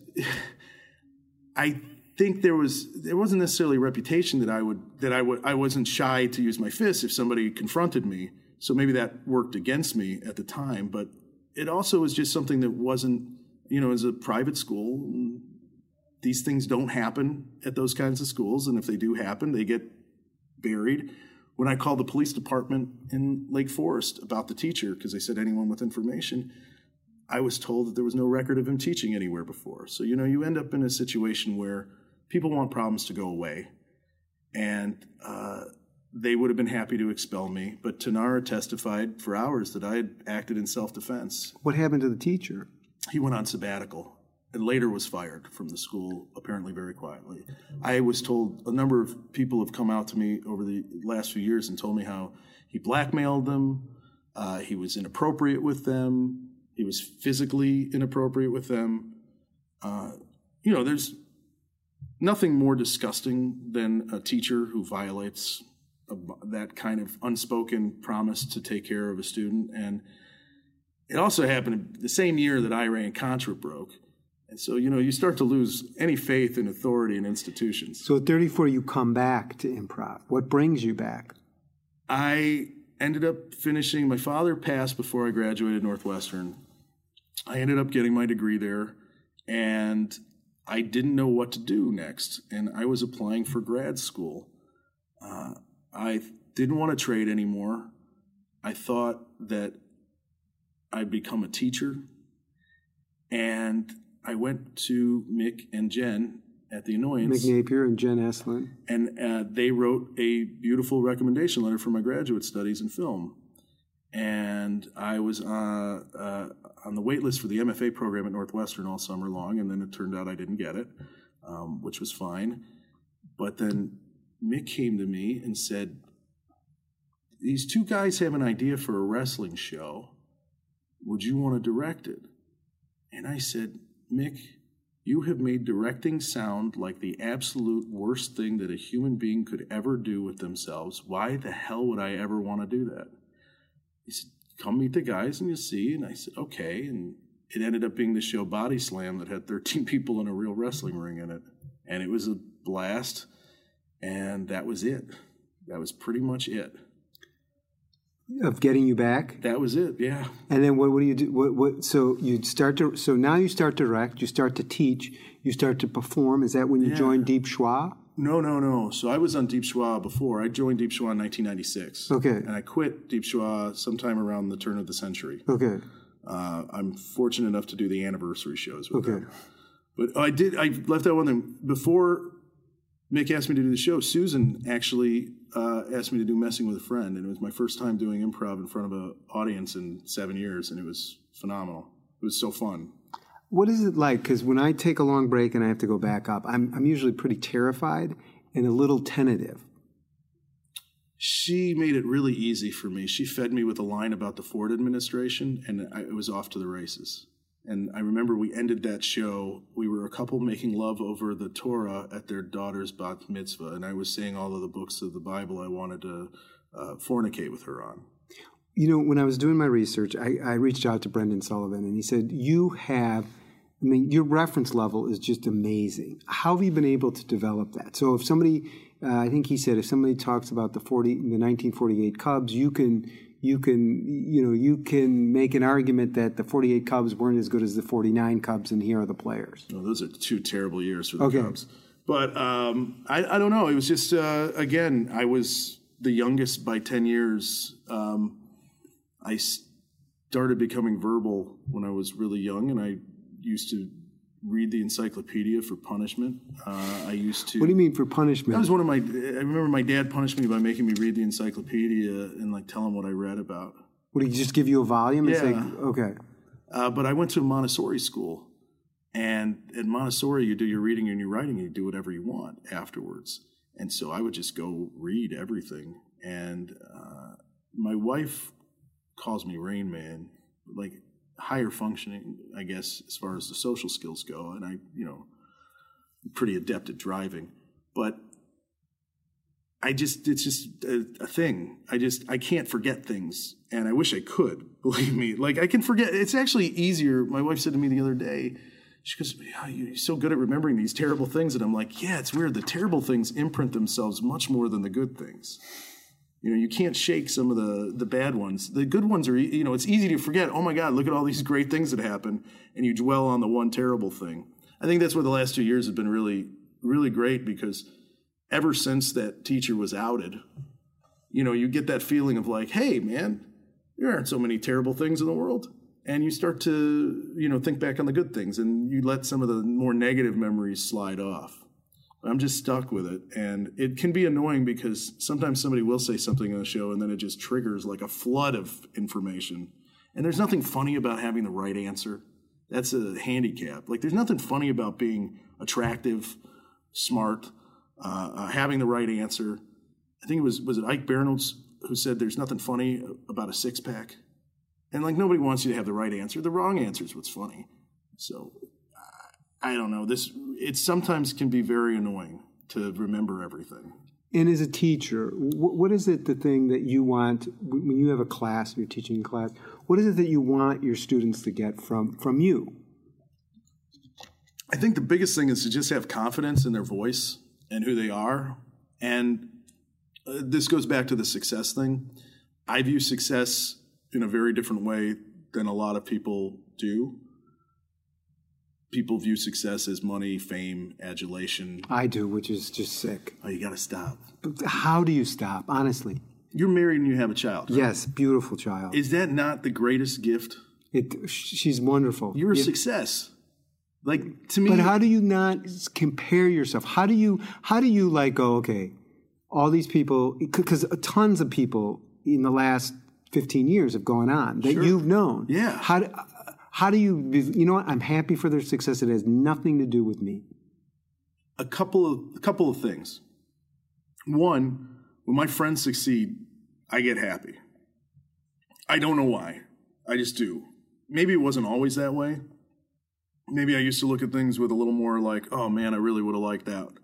I think there was, there wasn't necessarily a reputation that I would, that I would, I wasn't shy to use my fists if somebody confronted me. So maybe that worked against me at the time, but it also was just something that wasn't, you know, as a private school, these things don't happen at those kinds of schools. And if they do happen, they get buried. When I called the police department in Lake Forest about the teacher, because they said anyone with information, I was told that there was no record of him teaching anywhere before. So, you know, you end up in a situation where people want problems to go away. And uh, they would have been happy to expel me. But Tanara testified for hours that I had acted in self-defense. What happened to the teacher? He went on sabbatical and later was fired from the school, apparently very quietly. I was told, a number of people have come out to me over the last few years and told me how he blackmailed them, uh, he was inappropriate with them, he was physically inappropriate with them. Uh, you know, there's nothing more disgusting than a teacher who violates a, that kind of unspoken promise to take care of a student. And it also happened the same year that Iran-Contra broke. And so, you know, you start to lose any faith in authority and institutions. So at thirty-four, you come back to improv. What brings you back? I ended up finishing, my father passed before I graduated Northwestern. I ended up getting my degree there, and I didn't know what to do next. And I was applying for grad school. Uh, I didn't want to trade anymore. I thought that I'd become a teacher. And I went to Mick and Jen at the Annoyance. Mick Napier and Jen Eslin. And uh, they wrote a beautiful recommendation letter for my graduate studies in film. And I was uh, uh, on the wait list for the M F A program at Northwestern all summer long, and then it turned out I didn't get it, um, which was fine. But then Mick came to me and said, these two guys have an idea for a wrestling show. Would you want to direct it? And I said, Mick, you have made directing sound like the absolute worst thing that a human being could ever do with themselves. Why the hell would I ever want to do that? He said, come meet the guys and you'll see. And I said, okay. And it ended up being the show Body Slam that had thirteen people in a real wrestling ring in it. And it was a blast. And that was it. That was pretty much it. Of getting you back? That was it, yeah. And then what, what do you do? What, what, so you start to, so now you start to direct, you start to teach, you start to perform. Is that when you Yeah. joined Deep Schwa? No, no, no. So I was on Deep Schwa before. I joined Deep Schwa in nineteen ninety-six. Okay. And I quit Deep Schwa sometime around the turn of the century. Okay. Uh, I'm fortunate enough to do the anniversary shows with Okay. them. But I did, I left out one thing. Before Mick asked me to do the show, Susan actually uh, asked me to do Messing with a Friend. And it was my first time doing improv in front of an audience in seven years. And it was phenomenal. It was so fun. What is it like? Because when I take a long break and I have to go back up, I'm I'm usually pretty terrified and a little tentative. She made it really easy for me. She fed me with a line about the Ford administration, and I, it was off to the races. And I remember we ended that show. We were a couple making love over the Torah at their daughter's bat mitzvah, and I was saying all of the books of the Bible I wanted to uh, fornicate with her on. You know, when I was doing my research, I, I reached out to Brendan Sullivan, and he said, you have, I mean, your reference level is just amazing. How have you been able to develop that? So if somebody, uh, I think he said, if somebody talks about the forty, the nineteen forty-eight Cubs, you can, you can, you know, you can make an argument that the forty-eight Cubs weren't as good as the forty-nine Cubs, and here are the players. No, those are two terrible years for the Okay. Cubs. But um, I, I don't know. It was just, uh, again, I was the youngest by ten years. Um, I started becoming verbal when I was really young, and I used to read the encyclopedia for punishment. Uh, I used to. What do you mean for punishment? That was one of my. I remember my dad punished me by making me read the encyclopedia and like tell him what I read about. Would he just give you a volume and say, Yeah. okay? Uh, but I went to a Montessori school, and at Montessori, you do your reading and your writing, and you do whatever you want afterwards. And so I would just go read everything. And uh, my wife calls me Rain Man, like higher functioning, I guess, as far as the social skills go. And I, you know, I'm pretty adept at driving. But I just, it's just a, a thing. I just, I can't forget things. And I wish I could, believe me. Like, I can forget. It's actually easier. My wife said to me the other day, she goes, yeah, you're so good at remembering these terrible things. And I'm like, yeah, it's weird. The terrible things imprint themselves much more than the good things. You know, you can't shake some of the, the bad ones. The good ones are, you know, it's easy to forget, oh my God, look at all these great things that happen. And you dwell on the one terrible thing. I think that's where the last two years have been really, really great, because ever since that teacher was outed, you know, you get that feeling of like, hey, man, there aren't so many terrible things in the world. And you start to, you know, think back on the good things, and you let some of the more negative memories slide off. I'm just stuck with it. And it can be annoying because sometimes somebody will say something on the show and then it just triggers like a flood of information. And there's nothing funny about having the right answer. That's a handicap. Like, there's nothing funny about being attractive, smart, uh, uh, having the right answer. I think it was, was it Ike Barinholtz who said there's nothing funny about a six pack? And like, nobody wants you to have the right answer. The wrong answer is what's funny. So I don't know. This it sometimes can be very annoying to remember everything. And as a teacher, wh- what is it the thing that you want when you have a class, you're teaching a class, what is it that you want your students to get from, from you? I think the biggest thing is to just have confidence in their voice and who they are. And uh, this goes back to the success thing. I view success in a very different way than a lot of people do. People view success as money, fame, adulation. I do, which is just sick. Oh, you got to stop. How do you stop, honestly? You're married and you have a child. Right? Yes, beautiful child. Is that not the greatest gift? It, she's wonderful. You're a Yeah. success. Like, to me. But how do you not compare yourself? How do you, how do you like go, okay, all these people, because tons of people in the last fifteen years have gone on that Sure. you've known. Yeah. How do, how do you, you know what, I'm happy for their success. It has nothing to do with me. A couple of a couple of things. One, when my friends succeed, I get happy. I don't know why. I just do. Maybe it wasn't always that way. Maybe I used to look at things with a little more like, oh man, I really would have liked that.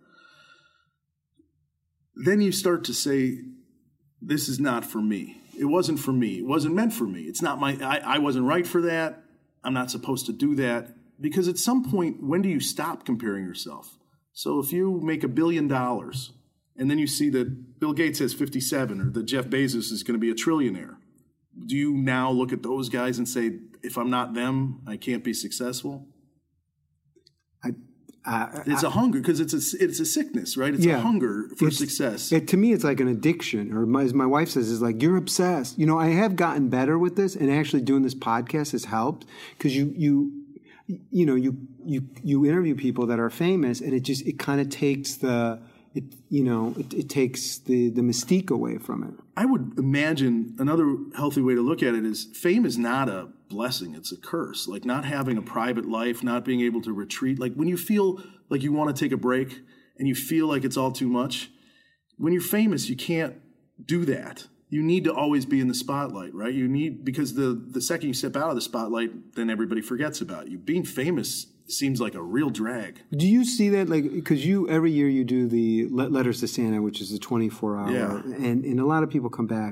Then you start to say, this is not for me. It wasn't for me. It wasn't meant for me. It's not my, I, I wasn't right for that. I'm not supposed to do that. Because at some point, when do you stop comparing yourself? So if you make a billion dollars and then you see that Bill Gates has fifty-seven or that Jeff Bezos is going to be a trillionaire, do you now look at those guys and say, if I'm not them, I can't be successful? I, I, It's a hunger, because it's a, it's a sickness, right? It's Yeah. a hunger for It's- success. It, to me, it's like an addiction, or my, as my wife says, is like, you're obsessed. You know, I have gotten better with this, and actually doing this podcast has helped, because you, you, you know, you, you, you interview people that are famous, and it just, it kind of takes the, it, you know, it, it takes the, the mystique away from it. I would imagine another healthy way to look at it is fame is not a blessing, it's a curse. Like not having a private life, not being able to retreat. Like when you feel like you want to take a break and you feel like it's all too much, when you're famous, you can't do that. You need to always be in the spotlight, right? You need, because the, the second you step out of the spotlight, then everybody forgets about you. Being famous seems like a real drag. Do you see that, like, because you, every year you do the Le- Letters to Santa, which is a twenty-four hour, Yeah. and, and a lot of people come back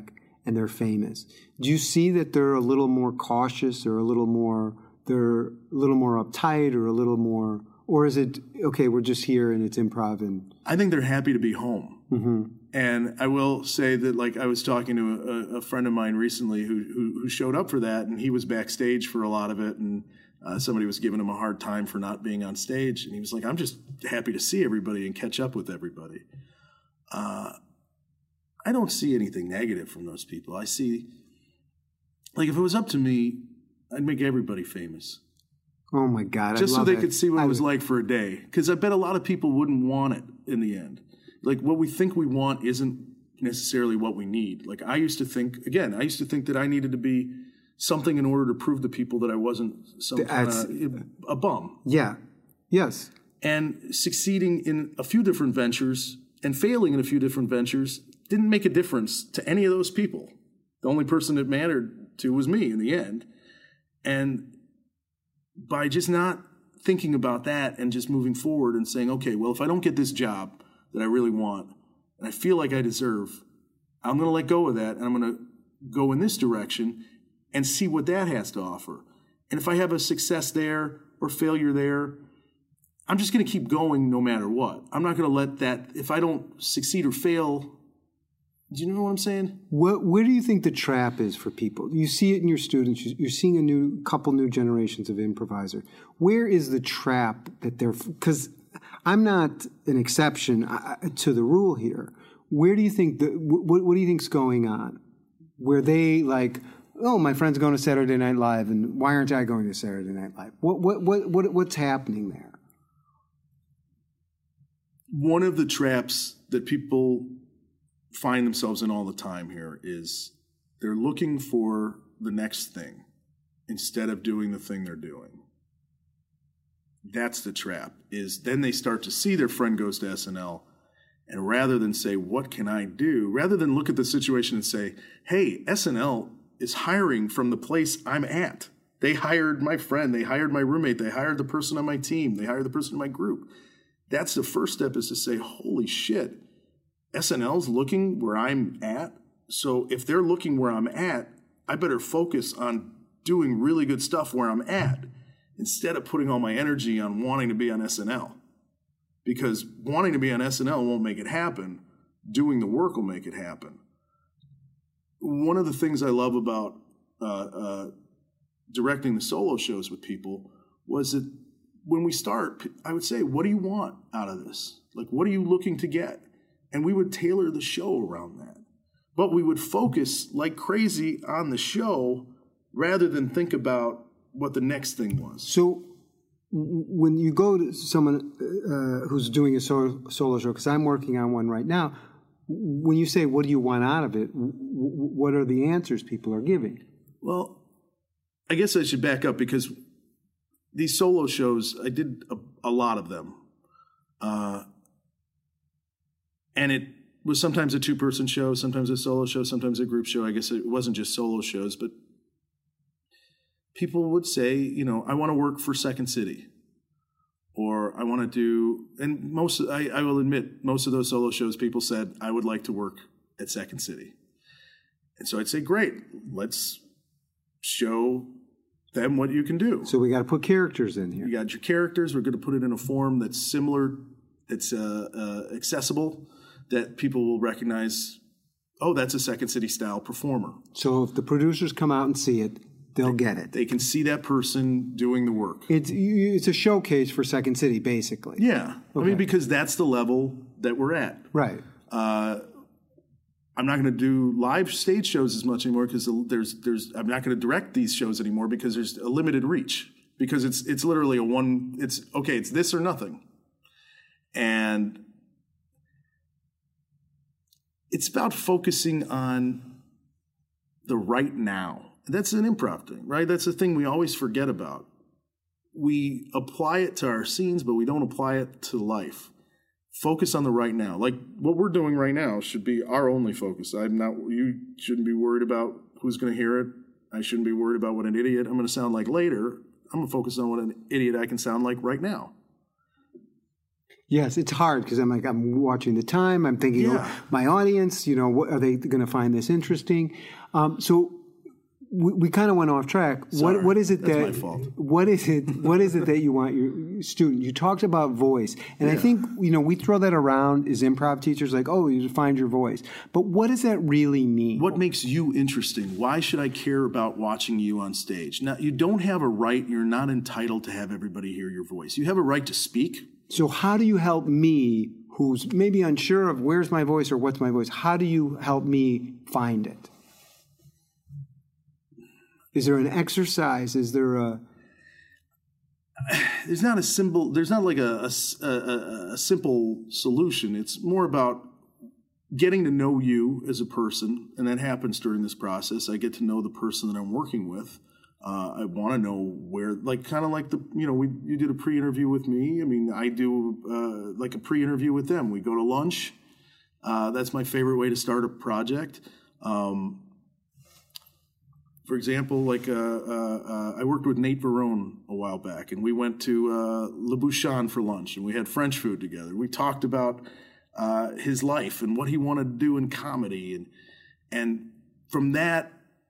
and they're famous. Do you see that they're a little more cautious or a little more, they're a little more uptight or a little more, or is it, okay, we're just here and it's improv and... I think they're happy to be home. Mm-hmm. And I will say that, like, I was talking to a, a friend of mine recently who, who who showed up for that, and he was backstage for a lot of it, and uh, somebody was giving him a hard time for not being on stage, and he was like, I'm just happy to see everybody and catch up with everybody. Uh, I don't see anything negative from those people. I see, like, if it was up to me, I'd make everybody famous. Oh, my God. Just I so love they it. could see what I it was would- like for a day. Because I bet a lot of people wouldn't want it in the end. Like, what we think we want isn't necessarily what we need. Like, I used to think, again, I used to think that I needed to be something in order to prove to people that I wasn't some kind That's- of a bum. Yeah. Yes. And succeeding in a few different ventures and failing in a few different ventures didn't make a difference to any of those people. The only person it mattered to was me in the end. And by just not thinking about that and just moving forward and saying, okay, well, if I don't get this job that I really want and I feel like I deserve, I'm going to let go of that and I'm going to go in this direction and see what that has to offer. And if I have a success there or failure there, I'm just going to keep going no matter what. I'm not going to let that, if I don't succeed or fail, do you know what I'm saying? What, where do you think the trap is for people? You see it in your students. You're seeing a new couple new generations of improviser. Where is the trap that they're? Because I'm not an exception uh, to the rule here. Where do you think the? What, what do you think's going on? Where they like? Oh, my friend's going to Saturday Night Live, and why aren't I going to Saturday Night Live? What what what, what what's happening there? One of the traps that people find themselves in all the time here is they're looking for the next thing instead of doing the thing they're doing. That's the trap, is then they start to see their friend goes to S N L, and rather than say, what can I do? Rather than look at the situation and say, hey, S N L is hiring from the place I'm at. They hired my friend, they hired my roommate, they hired the person on my team, they hired the person in my group. That's the first step, is to say, holy shit, S N L's looking where I'm at. So if they're looking where I'm at, I better focus on doing really good stuff where I'm at instead of putting all my energy on wanting to be on S N L. Because wanting to be on S N L won't make it happen. Doing the work will make it happen. One of the things I love about uh, uh, directing the solo shows with people was that when we start, I would say, what do you want out of this? Like, what are you looking to get? And we would tailor the show around that. But we would focus like crazy on the show rather than think about what the next thing was. So w- when you go to someone uh, who's doing a solo, solo show, because I'm working on one right now, when you say, what do you want out of it, w- w- what are the answers people are giving? Well, I guess I should back up, because these solo shows, I did a, a lot of them. Uh, and it was sometimes a two-person show, sometimes a solo show, sometimes a group show. I guess it wasn't just solo shows, but people would say, you know, I want to work for Second City, or I want to do, and most, I, I will admit, most of those solo shows, people said, I would like to work at Second City. And so I'd say, great, let's show them what you can do. So we got to put characters in here. You got your characters. We're going to put it in a form that's similar, that's uh, uh, accessible, that people will recognize, oh, that's a Second City style performer. So if the producers come out and see it, they'll get it. They can see that person doing the work. It's it's a showcase for Second City, basically. Yeah. I Okay. mean, because that's the level that we're at. Right. Uh, I'm not going to do live stage shows as much anymore, because there's there's I'm not going to direct these shows anymore, because there's a limited reach, because it's it's literally a one it's okay, it's this or nothing. And it's about focusing on the right now. That's an improv thing, right? That's the thing we always forget about. We apply it to our scenes, but we don't apply it to life. Focus on the right now. Like what we're doing right now should be our only focus. I'm not, you shouldn't be worried about who's going to hear it. I shouldn't be worried about what an idiot I'm going to sound like later. I'm going to focus on what an idiot I can sound like right now. Yes, it's hard because I'm like, I'm watching the time. I'm thinking, Yeah. oh, my audience, you know, what, are they going to find this interesting? Um, so we, we kind of went off track. Sorry. What What is it That's that? my fault. What is it? What is it that you want your student? You talked about voice, and I Yeah. think you know we throw that around as improv teachers, like, oh, you find your voice. But what does that really mean? What makes you interesting? Why should I care about watching you on stage? Now, you don't have a right, you're not entitled to have everybody hear your voice. You have a right to speak. So how do you help me, who's maybe unsure of where's my voice or what's my voice? How do you help me find it? Is there an exercise? Is there a... There's not a simple, there's not like a, a, a, a simple solution. It's more about getting to know you as a person, and that happens during this process. I get to know the person that I'm working with. Uh, I want to know where, like, kind of like the, you know, we you did a pre-interview with me. I mean, I do uh, like a pre-interview with them. We go to lunch. Uh, that's my favorite way to start a project. Um, for example, like uh, uh, uh, I worked with Nate Verone a while back, and we went to uh, Le Bouchon for lunch, and we had French food together. We talked about uh, his life and what he wanted to do in comedy, and and from that,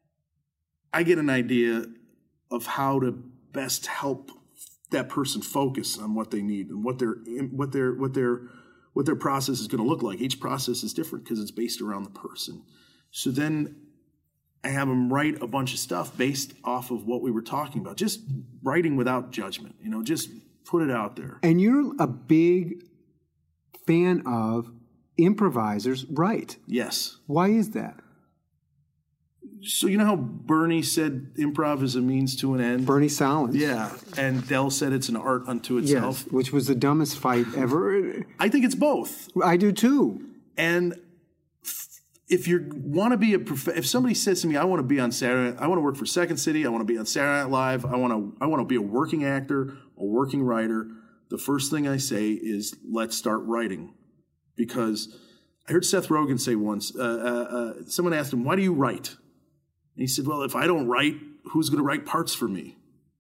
I get an idea of how to best help that person focus on what they need and what their what their what their what their process is going to look like. Each process is different because it's based around the person. So then I have them write a bunch of stuff based off of what we were talking about, just writing without judgment. You know, just put it out there. And you're a big fan of improvisers, right? Yes. Why is that? So you know how Bernie said improv is a means to an end? Bernie Sahlins. Yeah. And Dell said it's an art unto itself. Yes, which was the dumbest fight ever. I think it's both. I do too. And if you want to be a prof- if somebody says to me, I want to be on Saturday, I want to work for Second City, I want to be on Saturday Night Live, I want to I want to be a working actor, a working writer, the first thing I say is let's start writing. Because I heard Seth Rogen say once, uh, uh, uh, someone asked him, why do you write? And he said, well, if I don't write, who's going to write parts for me?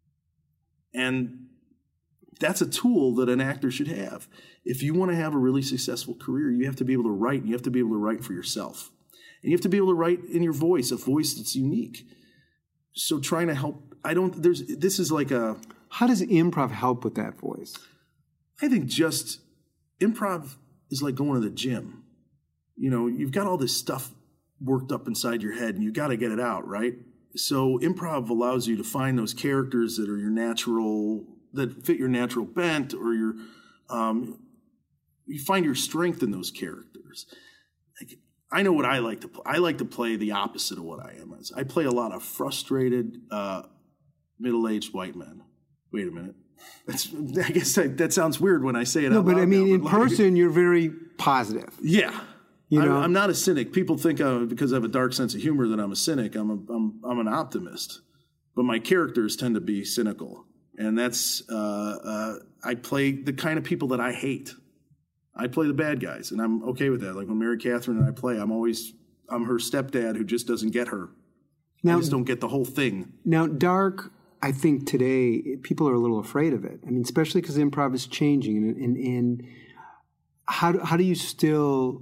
And that's a tool that an actor should have. If you want to have a really successful career, you have to be able to write, and you have to be able to write for yourself. And you have to be able to write in your voice, a voice that's unique. So trying to help, I don't, there's, this is like a... How does improv help with that voice? I think just, improv is like going to the gym. You know, you've got all this stuff worked up inside your head, and you got to get it out, right? So improv allows you to find those characters that are your natural, that fit your natural bent, or your, um, you find your strength in those characters. Like, I know what I like to play. I like to play the opposite of what I am. I play a lot of frustrated, uh, middle-aged white men. Wait a minute. That's, I guess I, that sounds weird when I say it No, out but loud I mean, now, in but like- person, you're very positive. Yeah. You I'm, know? I'm not a cynic. People think uh, because I have a dark sense of humor that I'm a cynic. I'm, a, I'm, I'm an optimist. But my characters tend to be cynical. And that's, uh, uh, I play the kind of people that I hate. I play the bad guys, and I'm okay with that. Like when Mary Catherine and I play, I'm always, I'm her stepdad who just doesn't get her. Now, I just don't get the whole thing. Now, dark, I think today people are a little afraid of it. I mean, especially because improv is changing. And, and, and how, do, how do you still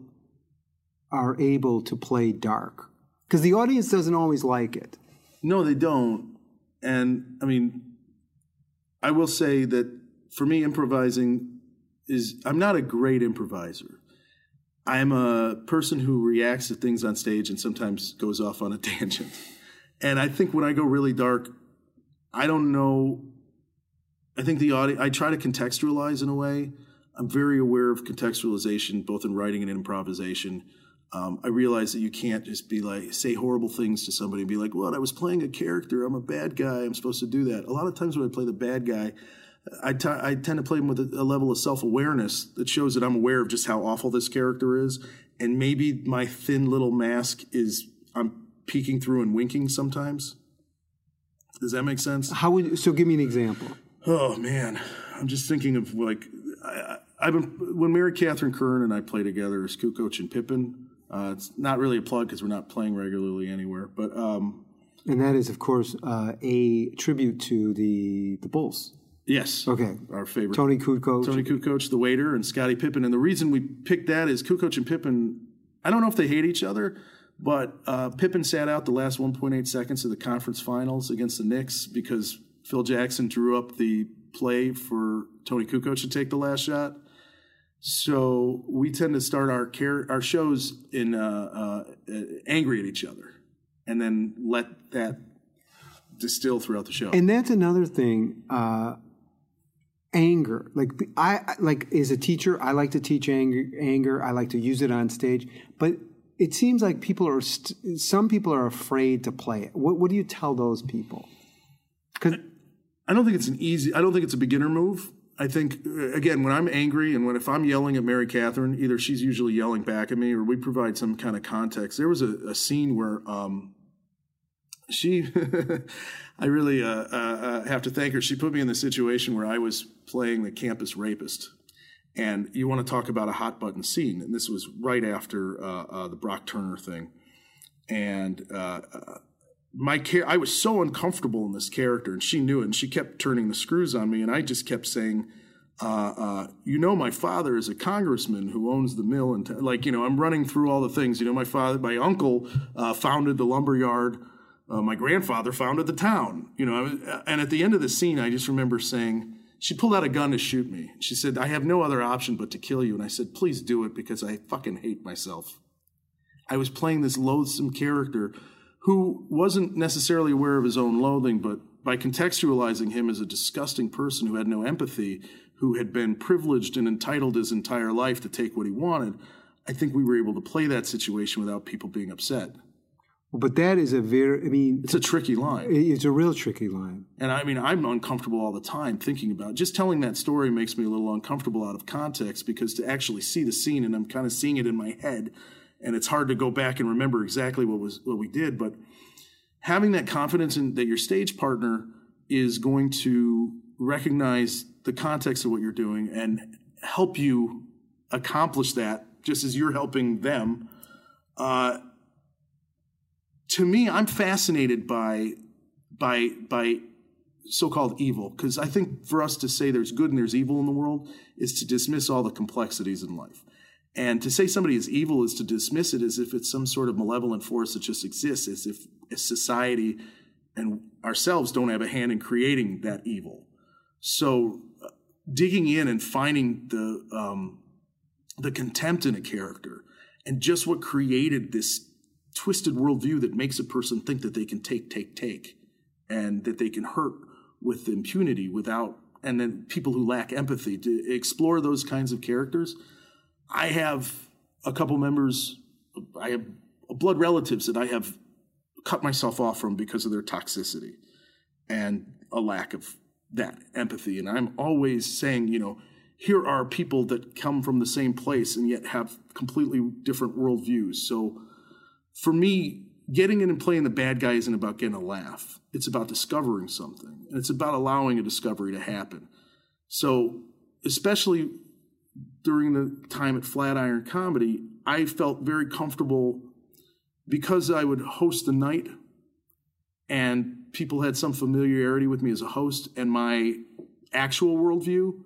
are able to play dark? Because the audience doesn't always like it. No, they don't. And, I mean, I will say that for me, improvising is, I'm not a great improviser. I'm a person who reacts to things on stage and sometimes goes off on a tangent. And I think when I go really dark, I don't know, I think the audience, I try to contextualize in a way. I'm very aware of contextualization, both in writing and improvisation. Um, I realize that you can't just be like, say horrible things to somebody and be like, well, I was playing a character. I'm a bad guy. I'm supposed to do that. A lot of times when I play the bad guy, I, t- I tend to play him with a, a level of self-awareness that shows that I'm aware of just how awful this character is. And maybe my thin little mask is, I'm peeking through and winking sometimes. Does that make sense? How would so? Give me an example. Oh man, I'm just thinking of like I, I've been when Mary Catherine Kern and I play together as Kukoc and Pippin. Uh, it's not really a plug because we're not playing regularly anywhere, but um, And that is, of course, uh, a tribute to the the Bulls. Yes. Okay. Our favorite. Tony Kukoc. Tony Kukoc, the waiter, and Scottie Pippen. And the reason we picked that is Kukoc and Pippen, I don't know if they hate each other, but uh, Pippen sat out the last one point eight seconds of the conference finals against the Knicks because Phil Jackson drew up the play for Tony Kukoc to take the last shot. So we tend to start our car- our shows in uh, uh, angry at each other, and then let that distill throughout the show. And that's another thing. Uh, anger, like I like as a teacher, I like to teach anger. Anger, I like to use it on stage, but it seems like people are st- some people are afraid to play it. What, what do you tell those people? Because I don't think it's an easy. I don't think it's a beginner move. I think, again, when I'm angry and when if I'm yelling at Mary Catherine, either she's usually yelling back at me or we provide some kind of context. There was a, a scene where um, she, I really uh, uh, have to thank her. She put me in the situation where I was playing the campus rapist. And you want to talk about a hot button scene. And this was right after uh, uh, the Brock Turner thing. And uh, uh, My char- I was so uncomfortable in this character, and she knew it, and she kept turning the screws on me, and I just kept saying, uh, uh, you know, my father is a congressman who owns the mill, and t-. like, you know, I'm running through all the things. You know, my father, my uncle uh, founded the lumber yard. Uh, my grandfather founded the town. You know, I was, and at the end of the scene, I just remember saying, she pulled out a gun to shoot me. She said, I have no other option but to kill you. And I said, please do it because I fucking hate myself. I was playing this loathsome character who wasn't necessarily aware of his own loathing, but by contextualizing him as a disgusting person who had no empathy, who had been privileged and entitled his entire life to take what he wanted, I think we were able to play that situation without people being upset. But that is a very, I mean... It's a tricky line. It's a real tricky line. And I mean, I'm uncomfortable all the time thinking about it. Just telling that story makes me a little uncomfortable out of context because to actually see the scene, and I'm kind of seeing it in my head, and it's hard to go back and remember exactly what was what we did, but having that confidence in that your stage partner is going to recognize the context of what you're doing and help you accomplish that just as you're helping them. Uh, to me, I'm fascinated by by by so-called evil, because I think for us to say there's good and there's evil in the world is to dismiss all the complexities in life. And to say somebody is evil is to dismiss it as if it's some sort of malevolent force that just exists, as if society and ourselves don't have a hand in creating that evil. So uh, digging in and finding the um, the contempt in a character and just what created this twisted worldview that makes a person think that they can take, take, take, and that they can hurt with impunity without, and then people who lack empathy, to explore those kinds of characters. I have a couple members, I have blood relatives that I have cut myself off from because of their toxicity and a lack of that empathy. And I'm always saying, you know, here are people that come from the same place and yet have completely different worldviews. So for me, getting in and playing the bad guy isn't about getting a laugh. It's about discovering something. And it's about allowing a discovery to happen. So especially during the time at Flatiron Comedy, I felt very comfortable because I would host the night and people had some familiarity with me as a host and my actual worldview.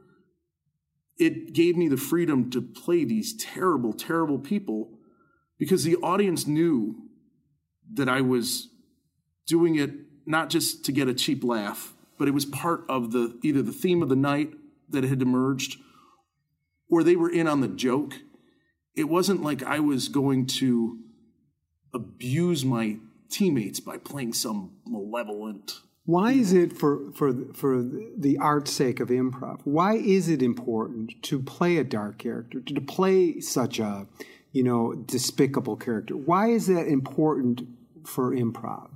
It gave me the freedom to play these terrible, terrible people because the audience knew that I was doing it not just to get a cheap laugh, but it was part of the either the theme of the night that had emerged or they were in on the joke. It wasn't like I was going to abuse my teammates by playing some malevolent... Why is it, for, for, for the art's sake of improv, why is it important to play a dark character, to play such a, you know, despicable character? Why is that important for improv?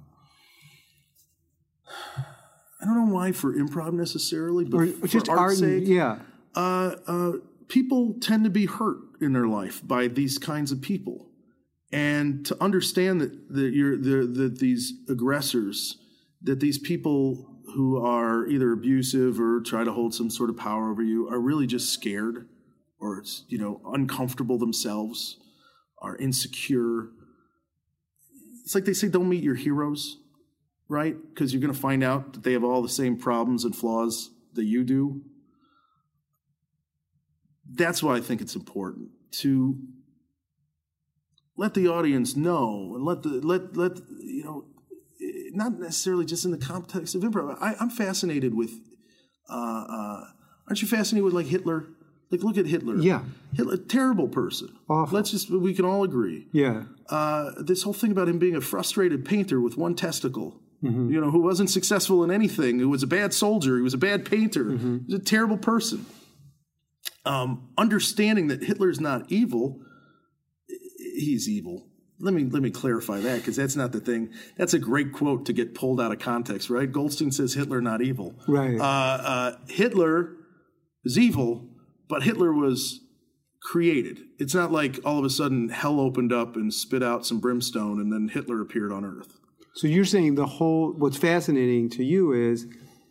I don't know why for improv necessarily, but or for just art's art, sake, yeah. Uh, uh, people tend to be hurt in their life by these kinds of people. And to understand that, that, you're, that these aggressors, that these people who are either abusive or try to hold some sort of power over you are really just scared or, you know, uncomfortable themselves, are insecure. It's like they say, don't meet your heroes, right? Because you're going to find out that they have all the same problems and flaws that you do. That's why I think it's important to let the audience know and let the let let you know, not necessarily just in the context of improv. I, I'm fascinated with. Uh, uh, aren't you fascinated with like Hitler? Like, look at Hitler. Yeah, Hitler, terrible person. Awful. Let's just we can all agree. Yeah. Uh, this whole thing about him being a frustrated painter with one testicle. Mm-hmm. You know, who wasn't successful in anything, who was a bad soldier, he was a bad painter, mm-hmm. he was a terrible person. Um, understanding that Hitler's not evil, he's evil. Let me let me clarify that, because that's not the thing. That's a great quote to get pulled out of context, right? Goldstein says Hitler not evil. Right. Uh, uh, Hitler is evil, but Hitler was created. It's not like all of a sudden hell opened up and spit out some brimstone and then Hitler appeared on Earth. So you're saying the whole, what's fascinating to you is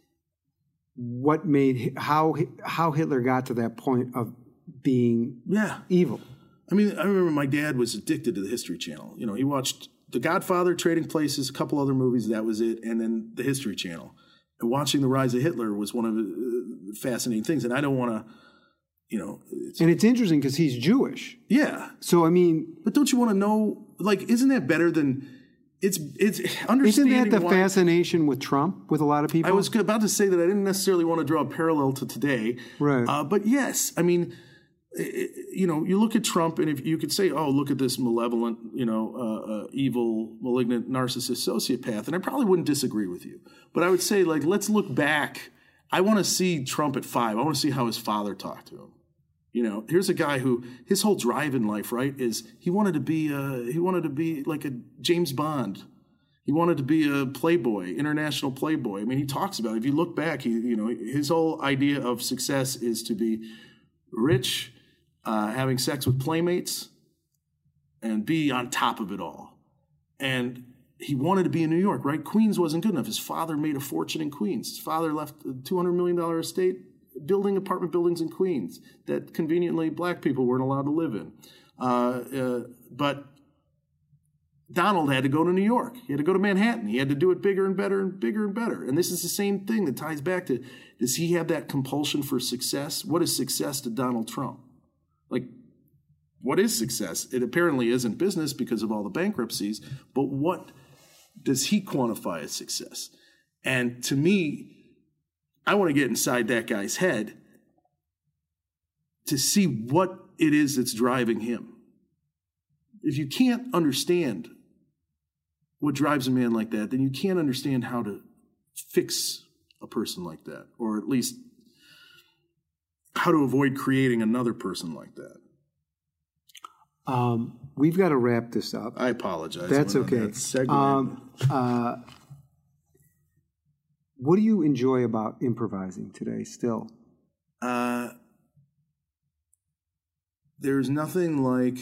what made, how how Hitler got to that point of being yeah. evil. I mean, I remember my dad was addicted to the History Channel. You know, he watched The Godfather, Trading Places, a couple other movies, that was it, and then the History Channel. And watching the rise of Hitler was one of the fascinating things. And I don't want to, you know. It's, and it's interesting because he's Jewish. Yeah. So, I mean. But don't you want to know, like, isn't that better than, it's, it's understanding. Isn't that the why, fascination with Trump, with a lot of people? I was about to say that I didn't necessarily want to draw a parallel to today. Right. Uh, but yes, I mean, you know, you look at Trump, and if you could say, "Oh, look at this malevolent, you know, uh, uh, evil, malignant, narcissist, sociopath," and I probably wouldn't disagree with you. But I would say, like, let's look back. I want to see Trump at five. I want to see how his father talked to him. You know, here's a guy who his whole drive in life, right, is he wanted to be, uh, he wanted to be like a James Bond. He wanted to be a playboy, international playboy. I mean, he talks about it. If you look back, he, you know, his whole idea of success is to be rich, Uh, having sex with playmates, and be on top of it all. And he wanted to be in New York, right? Queens wasn't good enough. His father made a fortune in Queens. His father left a two hundred million dollars estate building apartment buildings in Queens that conveniently black people weren't allowed to live in. Uh, uh, but Donald had to go to New York. He had to go to Manhattan. He had to do it bigger and better and bigger and better. And this is the same thing that ties back to, does he have that compulsion for success? What is success to Donald Trump? Like, what is success? It apparently isn't business because of all the bankruptcies, but what does he quantify as success? And to me, I want to get inside that guy's head to see what it is that's driving him. If you can't understand what drives a man like that, then you can't understand how to fix a person like that, or at least how to avoid creating another person like that. Um, we've got to wrap this up. I apologize. That's okay. That um, uh, what do you enjoy about improvising today still? Uh, there's nothing like,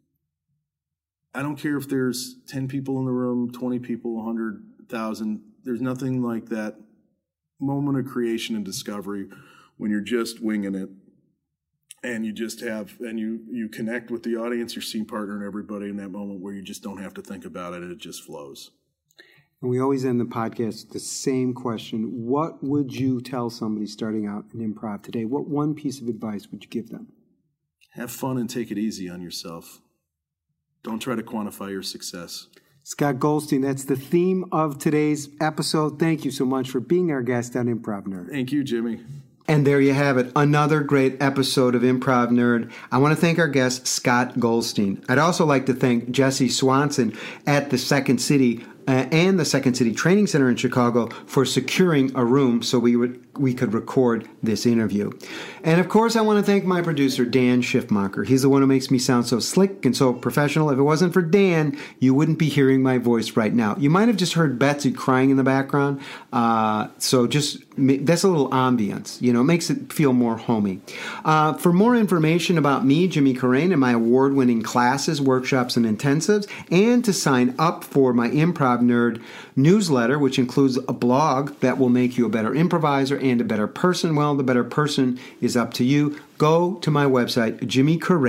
I don't care if there's ten people in the room, twenty people, one hundred thousand. There's nothing like that moment of creation and discovery when you're just winging it, and you just have, and you, you connect with the audience, your scene partner, and everybody in that moment where you just don't have to think about it, and it just flows. And we always end the podcast with the same question. What would you tell somebody starting out in improv today? What one piece of advice would you give them? Have fun and take it easy on yourself. Don't try to quantify your success. Scott Goldstein, that's the theme of today's episode. Thank you so much for being our guest on Improv Nerd. Thank you, Jimmy. And there you have it, another great episode of Improv Nerd. I want to thank our guest, Scott Goldstein. I'd also like to thank Jesse Swanson at the Second City uh, and the Second City Training Center in Chicago for securing a room so we would we could record this interview. And of course, I want to thank my producer, Dan Schiffmacher. He's the one who makes me sound so slick and so professional. If it wasn't for Dan, you wouldn't be hearing my voice right now. You might have just heard Betsy crying in the background. Uh, so just, that's a little ambience. You know, it makes it feel more homey. Uh, for more information about me, Jimmy Carrane, and my award-winning classes, workshops, and intensives, and to sign up for my Improv Nerd newsletter, which includes a blog that will make you a better improviser and a better person, well, the better person is up to you. Go to my website, jimmy carrane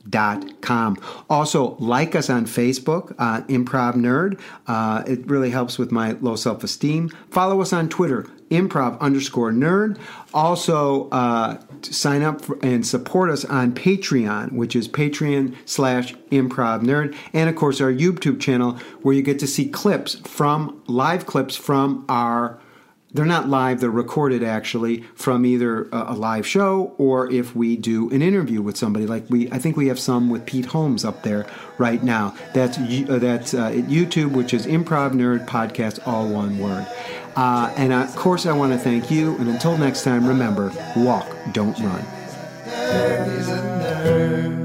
dot com. Also, like us on Facebook, uh, Improv Nerd. Uh, it really helps with my low self-esteem. Follow us on Twitter, improv underscore nerd. Also, uh, sign up for, and support us on Patreon, which is Patreon slash improv nerd. And, of course, our YouTube channel, where you get to see clips from, live clips from our They're not live, they're recorded actually from either a, a live show or if we do an interview with somebody. Like we, I think we have some with Pete Holmes up there right now. That's uh, that's uh, at YouTube, which is Improv Nerd Podcast, all one word. Uh, and uh, of course, I want to thank you. And until next time, remember, walk, don't run. Nerd is a nerd.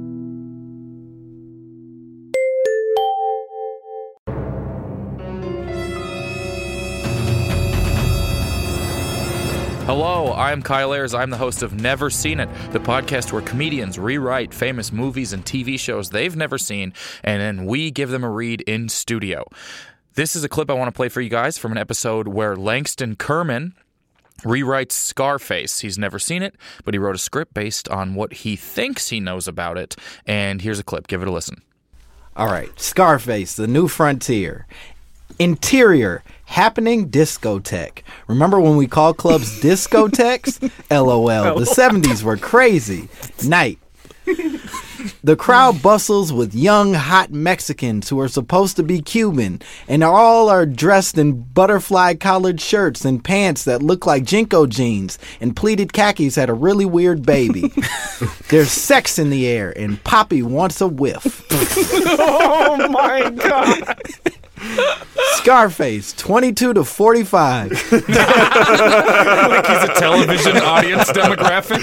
Hello, I'm Kyle Ayers. I'm the host of Never Seen It, the podcast where comedians rewrite famous movies and T V shows they've never seen, and then we give them a read in studio. This is a clip I want to play for you guys from an episode where Langston Kerman rewrites Scarface. He's never seen it, but he wrote a script based on what he thinks he knows about it, and here's a clip. Give it a listen. All right, Scarface, The New Frontier. Interior, happening discotheque. Remember when we called clubs discotheques? LOL. The seventies were crazy. Night. The crowd bustles with young, hot Mexicans who are supposed to be Cuban, and all are dressed in butterfly collared shirts and pants that look like Jinko jeans, and pleated khakis had a really weird baby. There's sex in the air, and Poppy wants a whiff. Oh my God. Scarface, twenty-two to forty-five. Like he's a television audience demographic.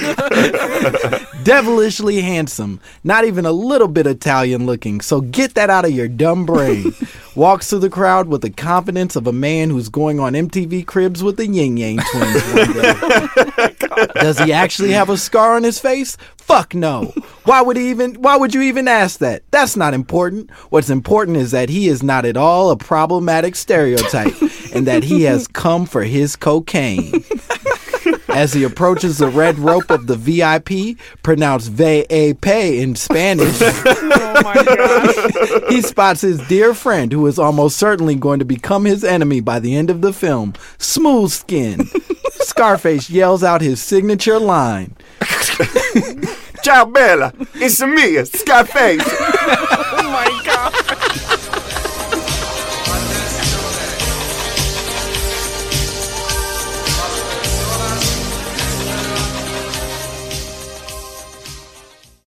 Devilishly handsome, not even a little bit Italian looking, so get that out of your dumb brain. Walks through the crowd with the confidence of a man who's going on M T V Cribs with the Yin Yang Twins one day. Does he actually have a scar on his face? Fuck no. Why would he even why would you even ask that? That's not important. What's important is that he is not at all a problematic stereotype and that he has come for his cocaine. As he approaches the red rope of the V I P, pronounced V A P in Spanish, Oh my God. he spots his dear friend who is almost certainly going to become his enemy by the end of the film, Smooth Skin. Scarface yells out his signature line. Ciao, Bella. It's me, Scarface.